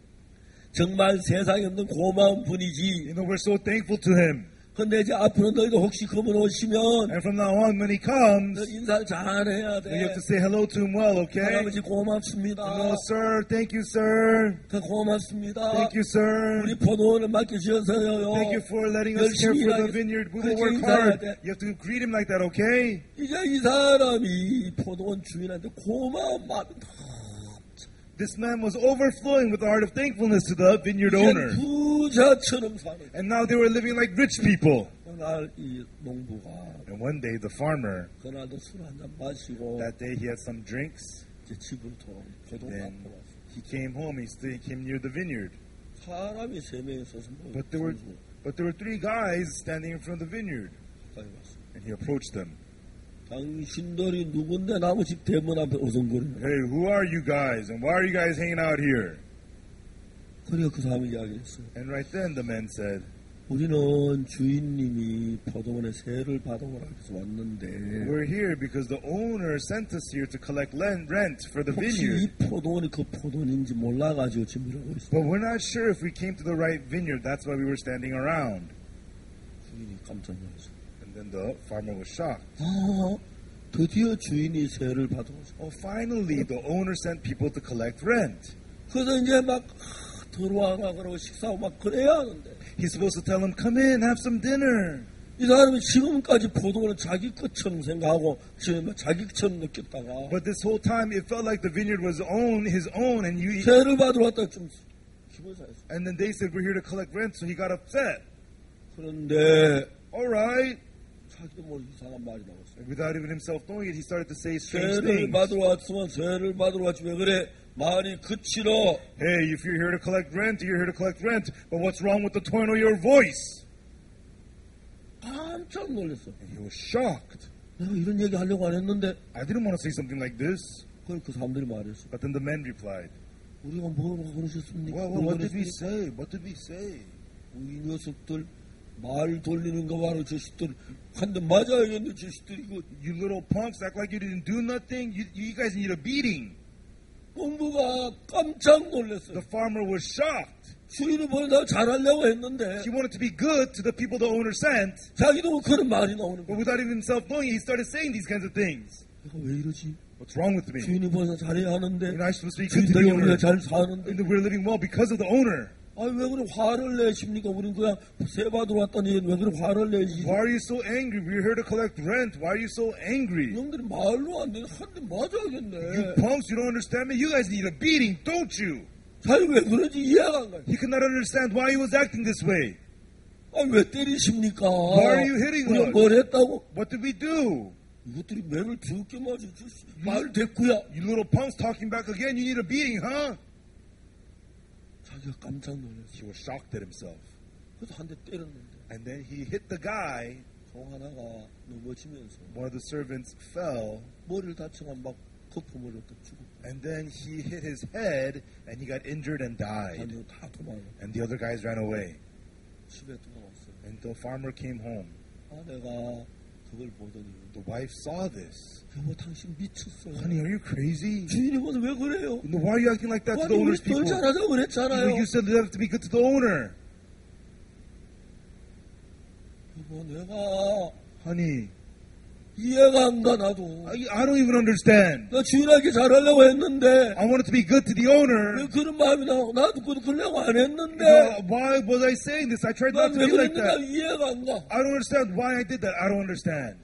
정말 세상에 없는 고마운 분이지. You know, we're so thankful to him. 근데 이제 앞으로 너희도 혹시 그분 오시면 And from now on, when he comes, 너 인사를 잘해야 돼. you have to say hello to him well, okay? 할아버지 고맙습니다. Hello, sir. Thank you, sir. 그 고맙습니다. Thank you, sir. 우리 포도원을 맡겨주셔서요. Thank you for letting us care 열심히 for the 일하겠- vineyard. We 그렇게 will work 인사해야 hard. 돼. You have to greet him like that, okay? 이제 이 사람이 포도원 주인한테 고마운 마음이 This man was overflowing with the heart of thankfulness to the vineyard 이제 owner. 부자처럼 사는 거야. And now they were living like rich people. 그날 이 농부가 And one day, the farmer, 그날도 술 한잔 마시고 that day he had some drinks. 이제 집으로 포도원 Then 앞으로 왔어. he came home. He came near the vineyard. 사람이 세 명 있어서 뭐 But there were three guys standing in front of the vineyard. 가까이 왔어. And he approached them. 당신들이 누군데 나무 집 대문 앞에 어성거리는 거야. Hey, who are you guys? And why are you guys hanging out here? 그래서 그 사람이 이야기했어요. And right then the men said, 우리는 주인님이 포도원에 세를 받아오라 해서 왔는데 we're here because the owner sent us here to collect rent for the 혹시 이 vineyard. 포도원이 그 포도원인지 몰라가지고 지금 이러고 있어요. But we're not sure if we came to the right vineyard. That's why we were standing around. 주인이 깜짝 놀랐어요. And then the farmer was shocked. 아, 드디어 주인이 세를 받아서 Finally, the owner sent people to collect rent. 그래서 이제 막 들어와라 그러고 식사하고 막 그래야 하는데 He's supposed to tell them, come in, have some dinner. 이 사람이 지금까지 포도원을 자기 것처럼 생각하고 지금 자기 것처럼 느꼈다가 But this whole time, it felt like the vineyard was his own, and 세를 받으러 왔다 좀 기분 상했어. and then they said, we're here to collect rent, so he got upset. 그런데 All right. 자기도 뭐 이상한 말이 나왔어요. Without even himself knowing it, he started to say strange 세를 things. 받으러 왔으면 세를 받으러 왔지 왜 그래? 말이 그치러. Hey, if you're here to collect rent, you're here to collect rent. But what's wrong with the tone of your voice? 깜짝 놀랐어. And he was shocked. 내가 이런 얘기 하려고 안 했는데 I didn't want to say something like this. 그 사람들이 말했어. But then the men replied, 우리가 뭐라고 그러셨습니까? what did we say? What did we say? 이 녀석들 말 돌리는 거 바로 저식들 한 대 맞아야겠네 저식들 이거 You little punks, act like you didn't do nothing. You guys need a beating. 농부가 깜짝 놀랐어요. The farmer was shocked. 주인을 보내다가 잘하려고 했는데 He wanted to be good to the people the owner sent. 자기도 그런 말이 나오는 But 거야. without even himself knowing, he started saying these kinds of things. 내가 왜 이러지? What's wrong with me? 주인이 보내서 잘해야 하는데 You're not supposed to be good to the 주인들이 owner. 우리가 잘 사는데 And we're living well because of the owner. 왜 그래 화를 내십니까? 우린 그냥 세 받으러 왔다니 왜 그래 화를 내지? Why are you so angry? We're here to collect rent. Why are you so angry? 형들이 말로 안 되는 한 대 You 맞아야겠네. punks, you don't understand me? You guys need a beating, don't you? 자기 왜 그런지 이해가 안 가요. He could not understand why he was acting this way. 왜 때리십니까? Why are you hitting 우리가 us? 뭘 했다고? What did we do? 이것들이 매를 죽게 맞아. 말 됐구야. You little punks talking back again. You need a beating, huh? 자기가 깜짝 놀랐어. He was shocked at himself. 그래서 한 대 때렸는데 And then he hit the guy. 종 하나가 넘어지면서 One of the servants fell. 머리를 다쳐가 막 거품을 얻다 죽고 And then he hit his head and he got injured and died. 아니요 다 도망가. And the other guys ran away. 집에 도망왔어요. And the farmer came home. 아내가 그걸 보더니 The wife saw this. 여보 당신 미쳤어요. Honey, are you crazy? 주인이 보면 왜 그래요? No, why are you acting like that to the 아니 우리 owner's people? 덜 잘하자고 그랬잖아요. You said you have to be good to the owner. 여보 내가 Honey, 이해가 안 가 나도. I don't even understand. 나 주인에게 잘하려고 했는데 I wanted to be good to the 왜 owner. 그런 마음이 나고 나도 그러려고 안 했는데 Why was I saying this? I tried not to 난 왜 be like 그랬는가 that. 이해가 안 가. I don't understand why I did that. I don't understand.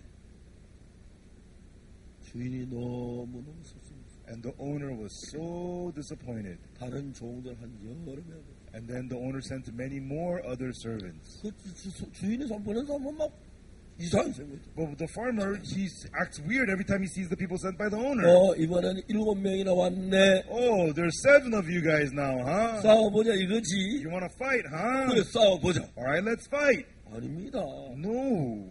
주인이 너무너무 섭섭했어요. And the owner was so disappointed. 다른 종들 한 여러 명. And then the owner sent many more other servants. 그 주인이 선 보는 사람은 막 이상한 생각이. But the farmer, he acts weird every time he sees the people sent by the owner. 이번에는 7명이나 왔네. Oh, there's 7 of you guys now, huh? 싸워보자 이거지. You want to fight, huh? 그래 싸워보자. All right, let's fight. 아닙니다. No.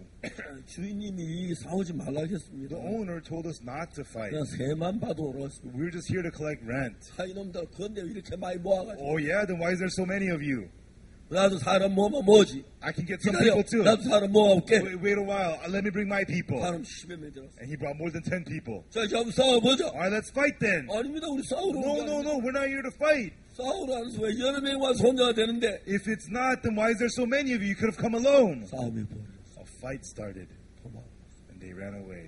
주인님이 싸우지 말라겠습니다. The owner told us not to fight. 그냥 세만 봐도 오랐습니다. We're just here to collect rent. 이놈들 그런데 이렇게 많이 모아가지고 Oh, yeah? Then why is there so many of you? 나도 사람 모으면 뭐지? I can get some 기다려. people too. 나도 사람 모아올게. Wait a while. Let me bring my people. 사람 10여 명 들었어. And he brought more than 10 people. 자 이제 한번 싸워보자. All right, let's fight then. 아닙니다. 우리 싸우러 온 게 아닙니다. No. We're not here to fight. 싸우러 안 해서 왜 여러 명이 와서 혼자가 되는데 If it's not, then why is there so many of you? You could have come alone. 싸움이 벌어졌어. A fight started. 도망. And they ran away.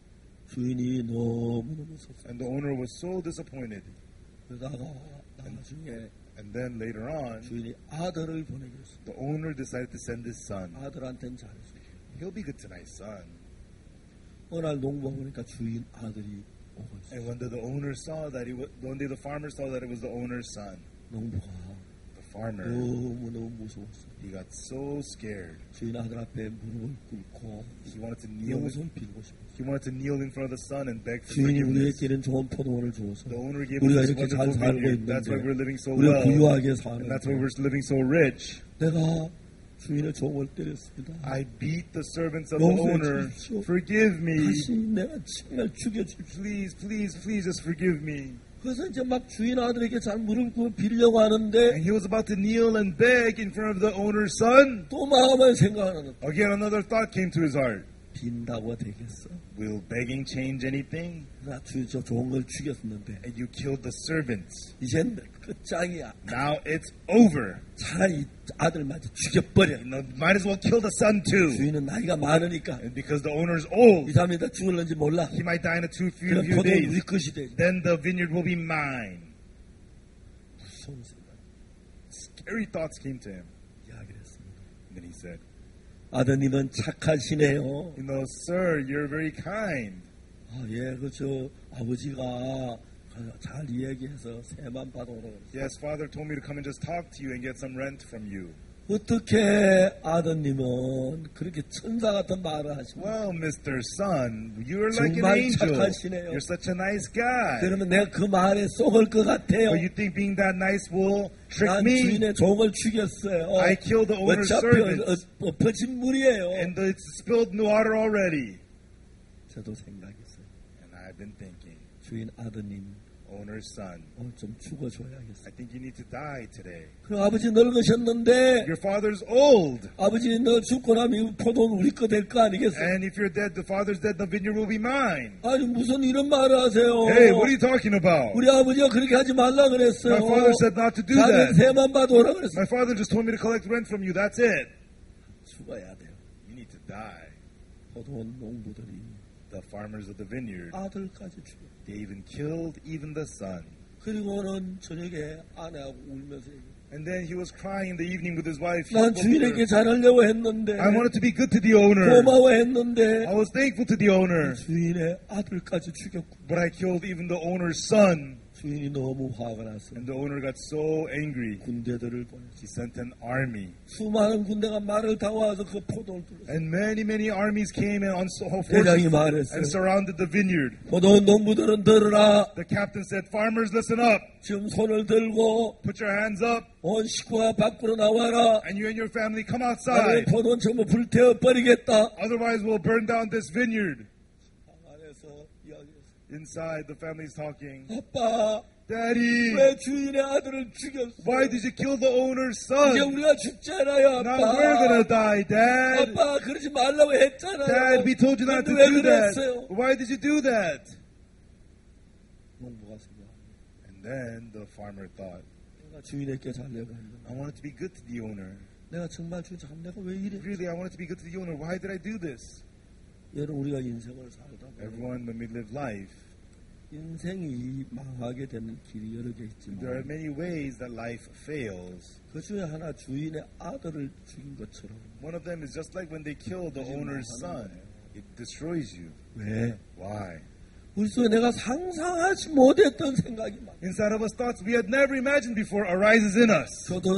주인이 너무너무 섭섭. And the owner was so disappointed. 그러다가 나중에 And then later on, 주인이 아들을 보내기로 했어. the owner decided to send his son. 아들한테는 잘했어. He'll be good to my son. 어느 날 농부가 보니까 주인 아들이 오고 있어. And the owner saw that one day the farmer saw that it was the owner's son. 농부가 The farmer, 너무너무 무서웠어. he got so scared. 주인 아들 앞에 무릎을 꿇고 He wanted to kneel. 용서를 빌고 싶어. He wanted to kneel in front of the son and beg for 주인이 forgiveness. 우리에게는 좋은 포도원을 주어서 The owner gave 우리가 us this 이렇게 잘 wonderful 살고 vineyard. That's why 있는데 we're living so 우리가 well. 부유하게 And that's why 사는데 we're living so rich. 내가 주인의 종을 때렸습니다. I beat the servants of the 용서해 owner. 주십시오. Forgive me. 다시 내가 정말 죽여주십시오. Please just forgive me. 그래서 이제 막 주인 아들에게 잘 무릎 꿇고 빌려고 하는데 And he was about to kneel and beg in front of the owner's son. 또 마음에 생각하는 Again, another thought came to his heart. 빈다고 되겠어? Will begging change anything? 나 저 좋은 걸 죽였는데 And you killed the servants. 이젠 끝장이야. Now it's over. 차라리 아들 마저 죽여버려. Might as well kill the son too. 주인은 나이가 많으니까 And because the owner's old, 2, 3일 다 죽을는지 몰라. he might die in a few 그럼 포도는 우리 days. 것이 되지. Then the vineyard will be mine. 무서운 생각. Scary thoughts came to him. 이야기를 했습니다. And then he said, 아드님은 착하시네요. Sir, you're very kind. 아, 예, 그저 아버지가 잘 이야기해서 세만 받아오라고 그랬어요. Yes, Father told me to come and just talk to you and get some rent from you. 어떻게 아드님은 그렇게 천사 같은 말을 하십니까? Well, Mr. Son, you're like an 정말 angel. 착하시네요. You're such a nice guy. 그러면 내가 그 말에 속을 것 같아요. But you think being that nice will trick 난 me? 주인의 종을 죽였어요. I killed the owner's 어차피 servants. 엎어진 물이에요. And it's spilled water already. 저도 생각했어요. And I've been thinking, 주인 아드님 owner's son, 오늘 좀 죽어줘야겠어요. I think you need to die today. 그럼 아버지 늙으셨는데 Your father's old. 아버지 너 죽고 나면 포도는 우리 거 될 거 아니겠어요? And if you're dead, the father's dead, the vineyard will be mine. 아니 무슨 이런 말을 하세요? Hey, what are you talking about? 우리 아버지가 그렇게 하지 말라 그랬어요. My father said not to do 자는 that. 세만 받아오라 그랬어요. My father just told me to collect rent from you. That's it. 죽어야 돼요. You need to die. 포도원 농부들이 The farmers of the vineyard, 아들까지 죽여. they even killed even the son. 그리고는 저녁에 아내하고 울면서 얘기해요. And then he was crying in the evening with his wife. He 난 spoke to her. 주인에게 잘하려고 했는데 I wanted to be good to the owner. 고마워했는데 I was thankful to the owner. 주인의 아들까지 죽였고 But I killed even the owner's son. 주인이 너무 화가 났어요. And the owner got so angry. 군대들을 보냈어요. He sent an army. 수많은 군대가 말을 다 와서 그 포도를 뚫었어요. And many armies came and on 대장이 horses 말했어요. and surrounded the vineyard. 포도원 농부들은 들으라. The captain said, farmers, listen up. 지금 손을 들고 Put your hands up. 온 식구가 밖으로 나와라. And you and your family come 아니 outside. 포도원 전부 불태워 버리겠다. Otherwise, we'll burn down this vineyard. 방 안에서 이야기했어요. Inside, the family's talking. 아빠 Daddy, 왜 주인의 아들을 죽였어? why did you kill the owner's 이제 son? 우리가 죽잖아요, Now we're 아빠. gonna die, Dad. 아빠 그러지 말라고 했잖아요. Dad, we told you not to 근데 왜 do that. 그랬어요? Why did you do that? 농부가 생각. And then the farmer thought, 내가 주인에게 잘려고 했는데 I wanted to be good to the owner. 내가 정말 주인 참 내가 왜 이래? Really, I wanted to be good to the owner. Why did I do this? 여러분 우리가 인생을 살다 보면 Everyone, when we live life, 인생이 망하게 되는 길이 여러 개 there are 있지만 many ways that life fails. 그 중에 하나 주인의 아들을 죽인 것처럼 One of them is just like when they kill the owner's son. It destroys you. 왜? Why? 우리 속에 내가 상상하지 못했던 생각이 많아. Inside of us, thoughts we had never imagined before arises in us.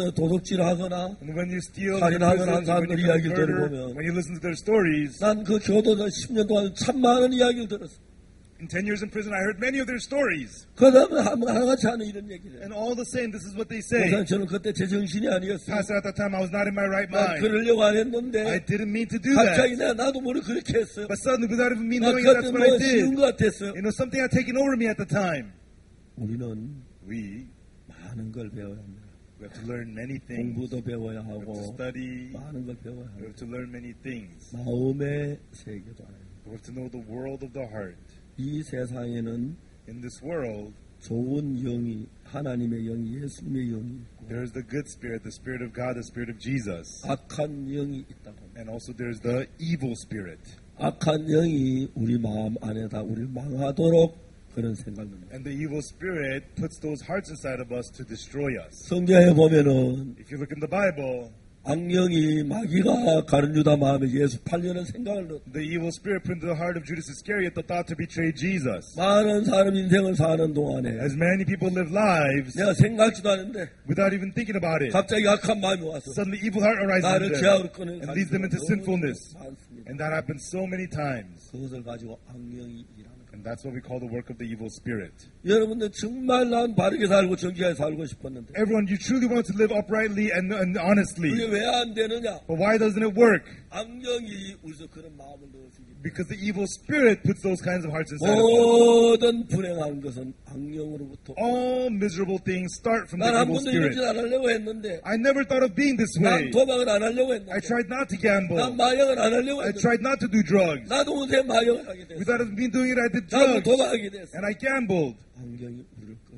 도둑질하거나 And when you steal, 살인하거나 when 사람들 you 이야기를 murder, 들어보면 when you listen to their stories, 난 그 교도들 10년 동안 참 많은 이야기를 들었어. in 10 years in prison, I heard many of their stories. 그 다음에 하나같이 하는 이런 얘기를 해. And all the same, this is what they say. 목사님 저는 그때 제 정신이 아니었어요. Pastor, at that time, I was not in my right 난 mind. 그러려고 안 I 했는데 didn't mean to do 갑자기 that. 나도 모르게 그렇게 했어요. But suddenly, without even me 나 knowing, that's 그때 what I 뭐 쉬운 did. 것 같았어요. You know, something had taken over me at the time. 우리는 We 많은 걸 배워야 합니다. have to learn many things. 공부도 배워야 We have to 하고 study. 많은 걸 배워야 We have 합니다. to learn many things. 마음의 세계도 알아요. We have to know the world of the heart. 이 세상에는 In this world, 좋은 영이 하나님의 영이 예수님의 영이 있고 there's the good spirit, the spirit of God, the spirit of Jesus. 악한 영이 있다고 합니다. And also there's the evil spirit. 악한 영이 우리 마음 안에다 우리를 망하도록 그런 생각을 합니다. And the evil spirit puts those hearts inside of us to destroy us. 성경에 보면은 If you look in the Bible, 악령이 마귀가 가룟 유다 마음에 예수 팔려는 생각을 넣었다. the evil spirit put into the heart of Judas Iscariot the thought to betray Jesus. 많은 사람 인생을 사는 동안에 As many people live lives 내가 생각지도 않은데 without even thinking about it, 갑자기 악한 마음이 와서 suddenly evil heart arises 나를 in 죄악으로 them 꺼내 and leads them into sinfulness. 많습니다. And that happens so many times. 그것을 가지고 악령이 일하는 거예요. And that's what we call the work of the evil spirit. 여러분들 정말 난 바르게 살고 정직하게 살고 싶었는데 Everyone, you truly want to live uprightly and 그게 honestly. 왜 안 되느냐? But why doesn't it work? 악령이 우리서 그런 마음을 넣어주기 Because the evil spirit puts those kinds of hearts inside of us. 모든 불행한 것은 악령으로부터 All miserable things start from the 난 한 evil 번도 spirit. 이러지 않으려고 했는데 I never thought of being this 난 way. 도박을 안 하려고 I 했는데 tried not to 난 gamble. 마약을 안 하려고 I 했는데 tried not to do drugs. 나도 못해 마약을 하게 됐어. Without even doing it, I did 나도 drugs. 도박하게 됐어. And I gambled. 악령이 우리를 끌어갑니다. The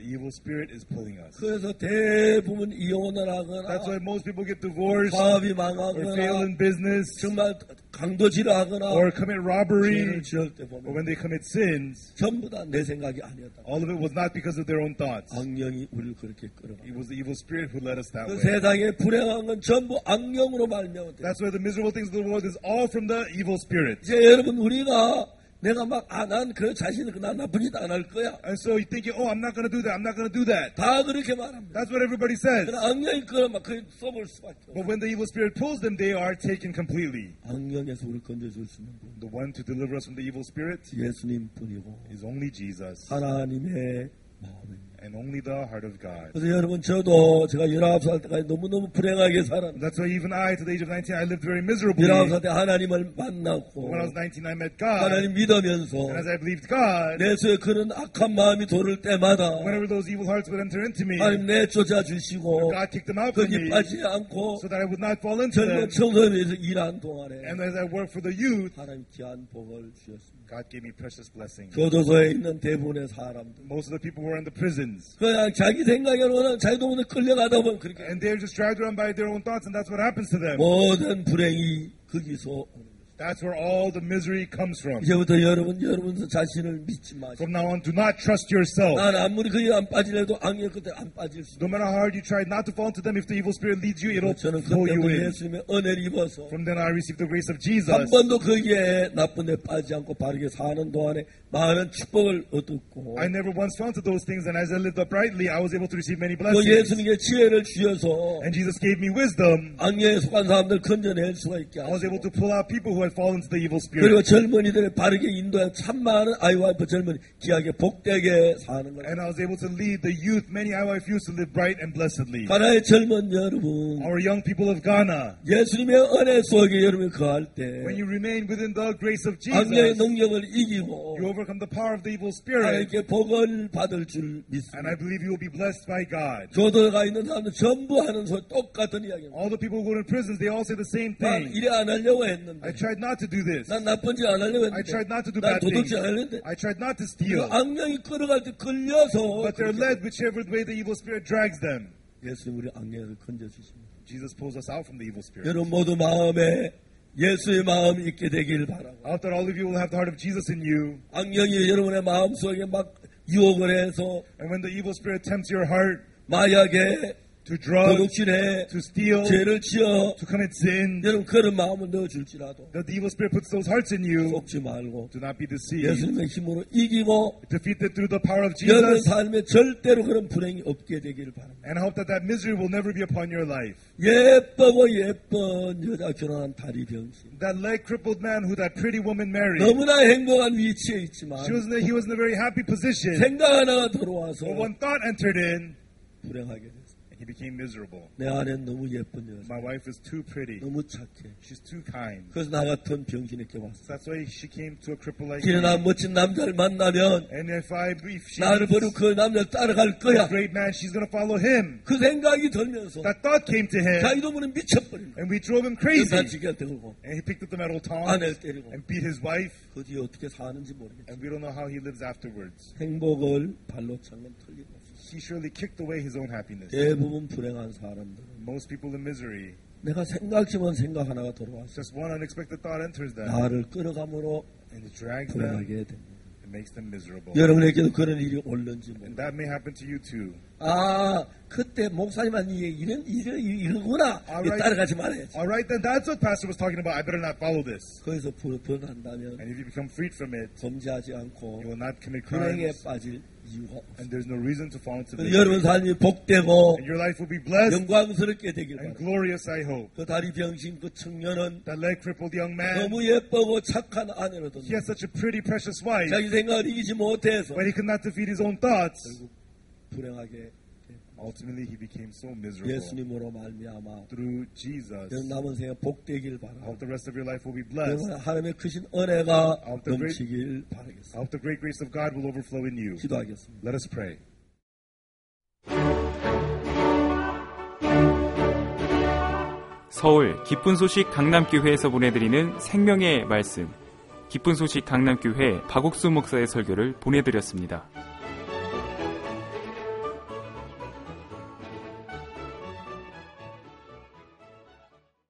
evil spirit is pulling us. 그래서 대부분 이혼을 하거나 That's why most people get divorced 사업이 or fail 망하거나 in business 정말 강도질을 하거나 or commit robbery 죄를 지을 때 or 보면 when they commit sins. 전부 다 내 생각이 아니었다. All of it was not because of their own thoughts. 악령이 우리를 그렇게 끌어가. It was the evil spirit who led us that 그 way. 세상에 불행한 건 전부 악령으로 말미암았다. That's why the miserable things of the world is all from the evil spirit. 이제 여러분 우리가 내가 막 난 그런 자신은 난 나쁜 짓 안 할 거야. And so you're thinking, oh, I'm not going to do that. I'm not going to do that. 다 그렇게 말합니다. That's what everybody says. 그러나 악령이 그걸 막 그렇게 써볼 수밖에 없어. But when the evil spirit pulls them, they are taken completely. 악령에서 우리를 건져줄 수 있는 분 The one to deliver us from the evil spirit 예수님 뿐이고 is only Jesus 하나님의 마음입니다. and only the heart of God. 그래서 여러분 저도 제가 19살 때까지 너무너무 불행하게 살았는데 That's why even I, to the age of 19, I lived very miserably. 19살 때 하나님을 만났고 When I was 19, I met God. 하나님 믿으면서 And as I believed God, 내 속에 그런 악한 마음이 돌을 때마다 whenever those evil hearts would enter into me, 하나님 내쫓아 주시고 God kicked them out from 거기 me 빠지지 않고 so that I would not fall into 젊은 them. 청소년에서 일한 동안에 And as I worked for the youth, 하나님 귀한 복을 주셨습니다. God gave me precious blessings. 교도소에 있는 대부분의 사람들 Most of the people were in the prisons. 그냥 자기 생각으로는 자기도 모르게 끌려가다 보면 그렇게 And they're just dragged around by their own thoughts, and that's what happens to them. 모든 불행이 거기서 오는 거예요. That's where all the misery comes from. 이제부터 여러분 자신을 믿지 마시고 From now on, do not trust yourself. 난 아무리 거기 안 빠지려도 악의 끝에 안 빠질 수 No matter how hard you try not to fall into them, if the evil spirit leads you, it'll 저는 pull you 그때부터 in. 예수님의 은혜를 입어서 From then I received the grace of Jesus. 한 번도 거기에 나쁜 데 빠지지 않고 바르게 사는 동안에 많은 축복을 얻었고 I never once fell into those things, and as I lived uprightly, I was able to receive many 또 blessings. 예수님께 지혜를 주셔서 And Jesus gave me wisdom. 악령에 속한 사람들 건져낼 수가 있게 I was able 하시고 to pull out people who had fallen into the evil 그리고 spirit. 젊은이들을 바르게 인도해 참 많은 아이와이프 젊은이 귀하게 복되게 사는 거예요. And I was able to lead the youth, many IYF youths, to live bright and blessedly. 가나의 젊은 여러분 Our young people of Ghana, 예수님의 은혜 속에 여러분이 거할 때 when you remain within the grace of 악령의 Jesus, 능력을 이기고 you overcome the power of the evil spirit. 하나님께 복을 받을 줄 And I 믿습니다. believe you will be blessed by God. 교도가 있는 사람들 전부 하는 소리 똑같은 이야기입니다. All the people who go to prisons, they all say the same 난 thing. 이래 안 하려고 했는데 I tried not to do this. 난 나쁜 짓 안 하려고 I 했는데 tried not to do 난 bad things. 도둑질 안 하려고 했는데 I tried not to 그 steal. 악령이 끌어갈 때 걸려서 But they're 그렇게 led whichever way the evil spirit drags them. 예수님 우리 악령을 건져주십니다. Jesus pulls us out from the evil spirit. 여러분 모두 마음에 예수의 마음이 있게 되길 바라고 I hope that all of you will have the heart of Jesus in you. 악령이 여러분의 마음속에 막 유혹을 해서 And when the evil spirit tempts your heart 마약에 to drugs, 도둑질에 to steal, 죄를 지어 to commit sin, 여러분 그런 마음을 넣어줄지라도 that the evil spirit puts those hearts in you, 속지 말고 do not be deceived. 예수님의 힘으로 이기고 Defeated through the power of 여러분 Jesus. 삶에 절대로 그런 불행이 없게 되기를 바랍니다. And I hope that that misery will never be upon your life. 예쁘고 예쁜 여자 결혼한 다리 병신 That leg crippled man who that pretty woman married, 너무나 행복한 위치에 있지만 he was in a very happy position. 생각 하나가 들어와서 But one thought entered in, 불행하게 됐어요. and he became miserable. 내 아내는 너무 예쁜 여자 My wife is too pretty. 너무 착해. She's too kind. 그래서 나 같은 병신에게 왔어. That's why she came to a cripple like 길에 me. 나 멋진 남자를 만나면 And if she 나를 meets 버리고 그 남자를 따라갈 a 거야. great man, she's going to follow him. 그 생각이 들면서 That thought came to him, 자기도 모르는 미쳐버린 거야. and we drove him crazy. 연단지게 들고 And he picked up the metal tongs 아내를 때리고 and beat his wife. 그 뒤에 어떻게 사는지 모르겠어. And we don't know how he lives afterwards. 행복을 발로 찬 건 틀림없어. He surely kicked away his own happiness. 대부분 불행한 사람들은 Most people in misery, 내가 생각지만 생각 하나가 들어왔어. just one unexpected thought enters them, 나를 끌어감으로 and it drags them, 불행하게 됩니다. it makes them miserable. 여러분에게도 그런 일이 올는지 모르겠어요. And that may happen to you too. 아, 그때 목사님한 이러구나. Alright. 따라가지 말아야지. All right, then that's what Pastor was talking about. I better not follow this. 거기서 벗어난다면 And if you become freed from it, 범죄하지 않고 you will not commit 불행에 crimes, 빠질 이유가 없어요. and there's no reason to fall into 여러분 misery. 삶이 복되고 And your life will be blessed 영광스럽게 되길 and 바랍니다. glorious, I hope. 그 다리 병신 그 청년은 That leg crippled young man, 너무 예쁘고 착한 아내를 he 뒀는데 has such a pretty, precious wife, 자기 생각을 이기지 못해서 but he could not defeat his own thoughts. 결국 불행하게 Ultimately, he became so miserable. 예수님으로 말미암아 Through Jesus, 여러분 남은 생에 복되길 I 바랍니다. hope the rest of your life will be blessed. 여러분 하나님의 크신 은혜가 Of the great- 넘치길 I 바라겠습니다. hope the great grace of God will overflow in you. 기도하겠습니다. Let us pray. 서울 기쁜 소식 강남교회에서 보내드리는 생명의 말씀, 기쁜 소식 강남교회 박옥수 목사의 설교를 보내드렸습니다.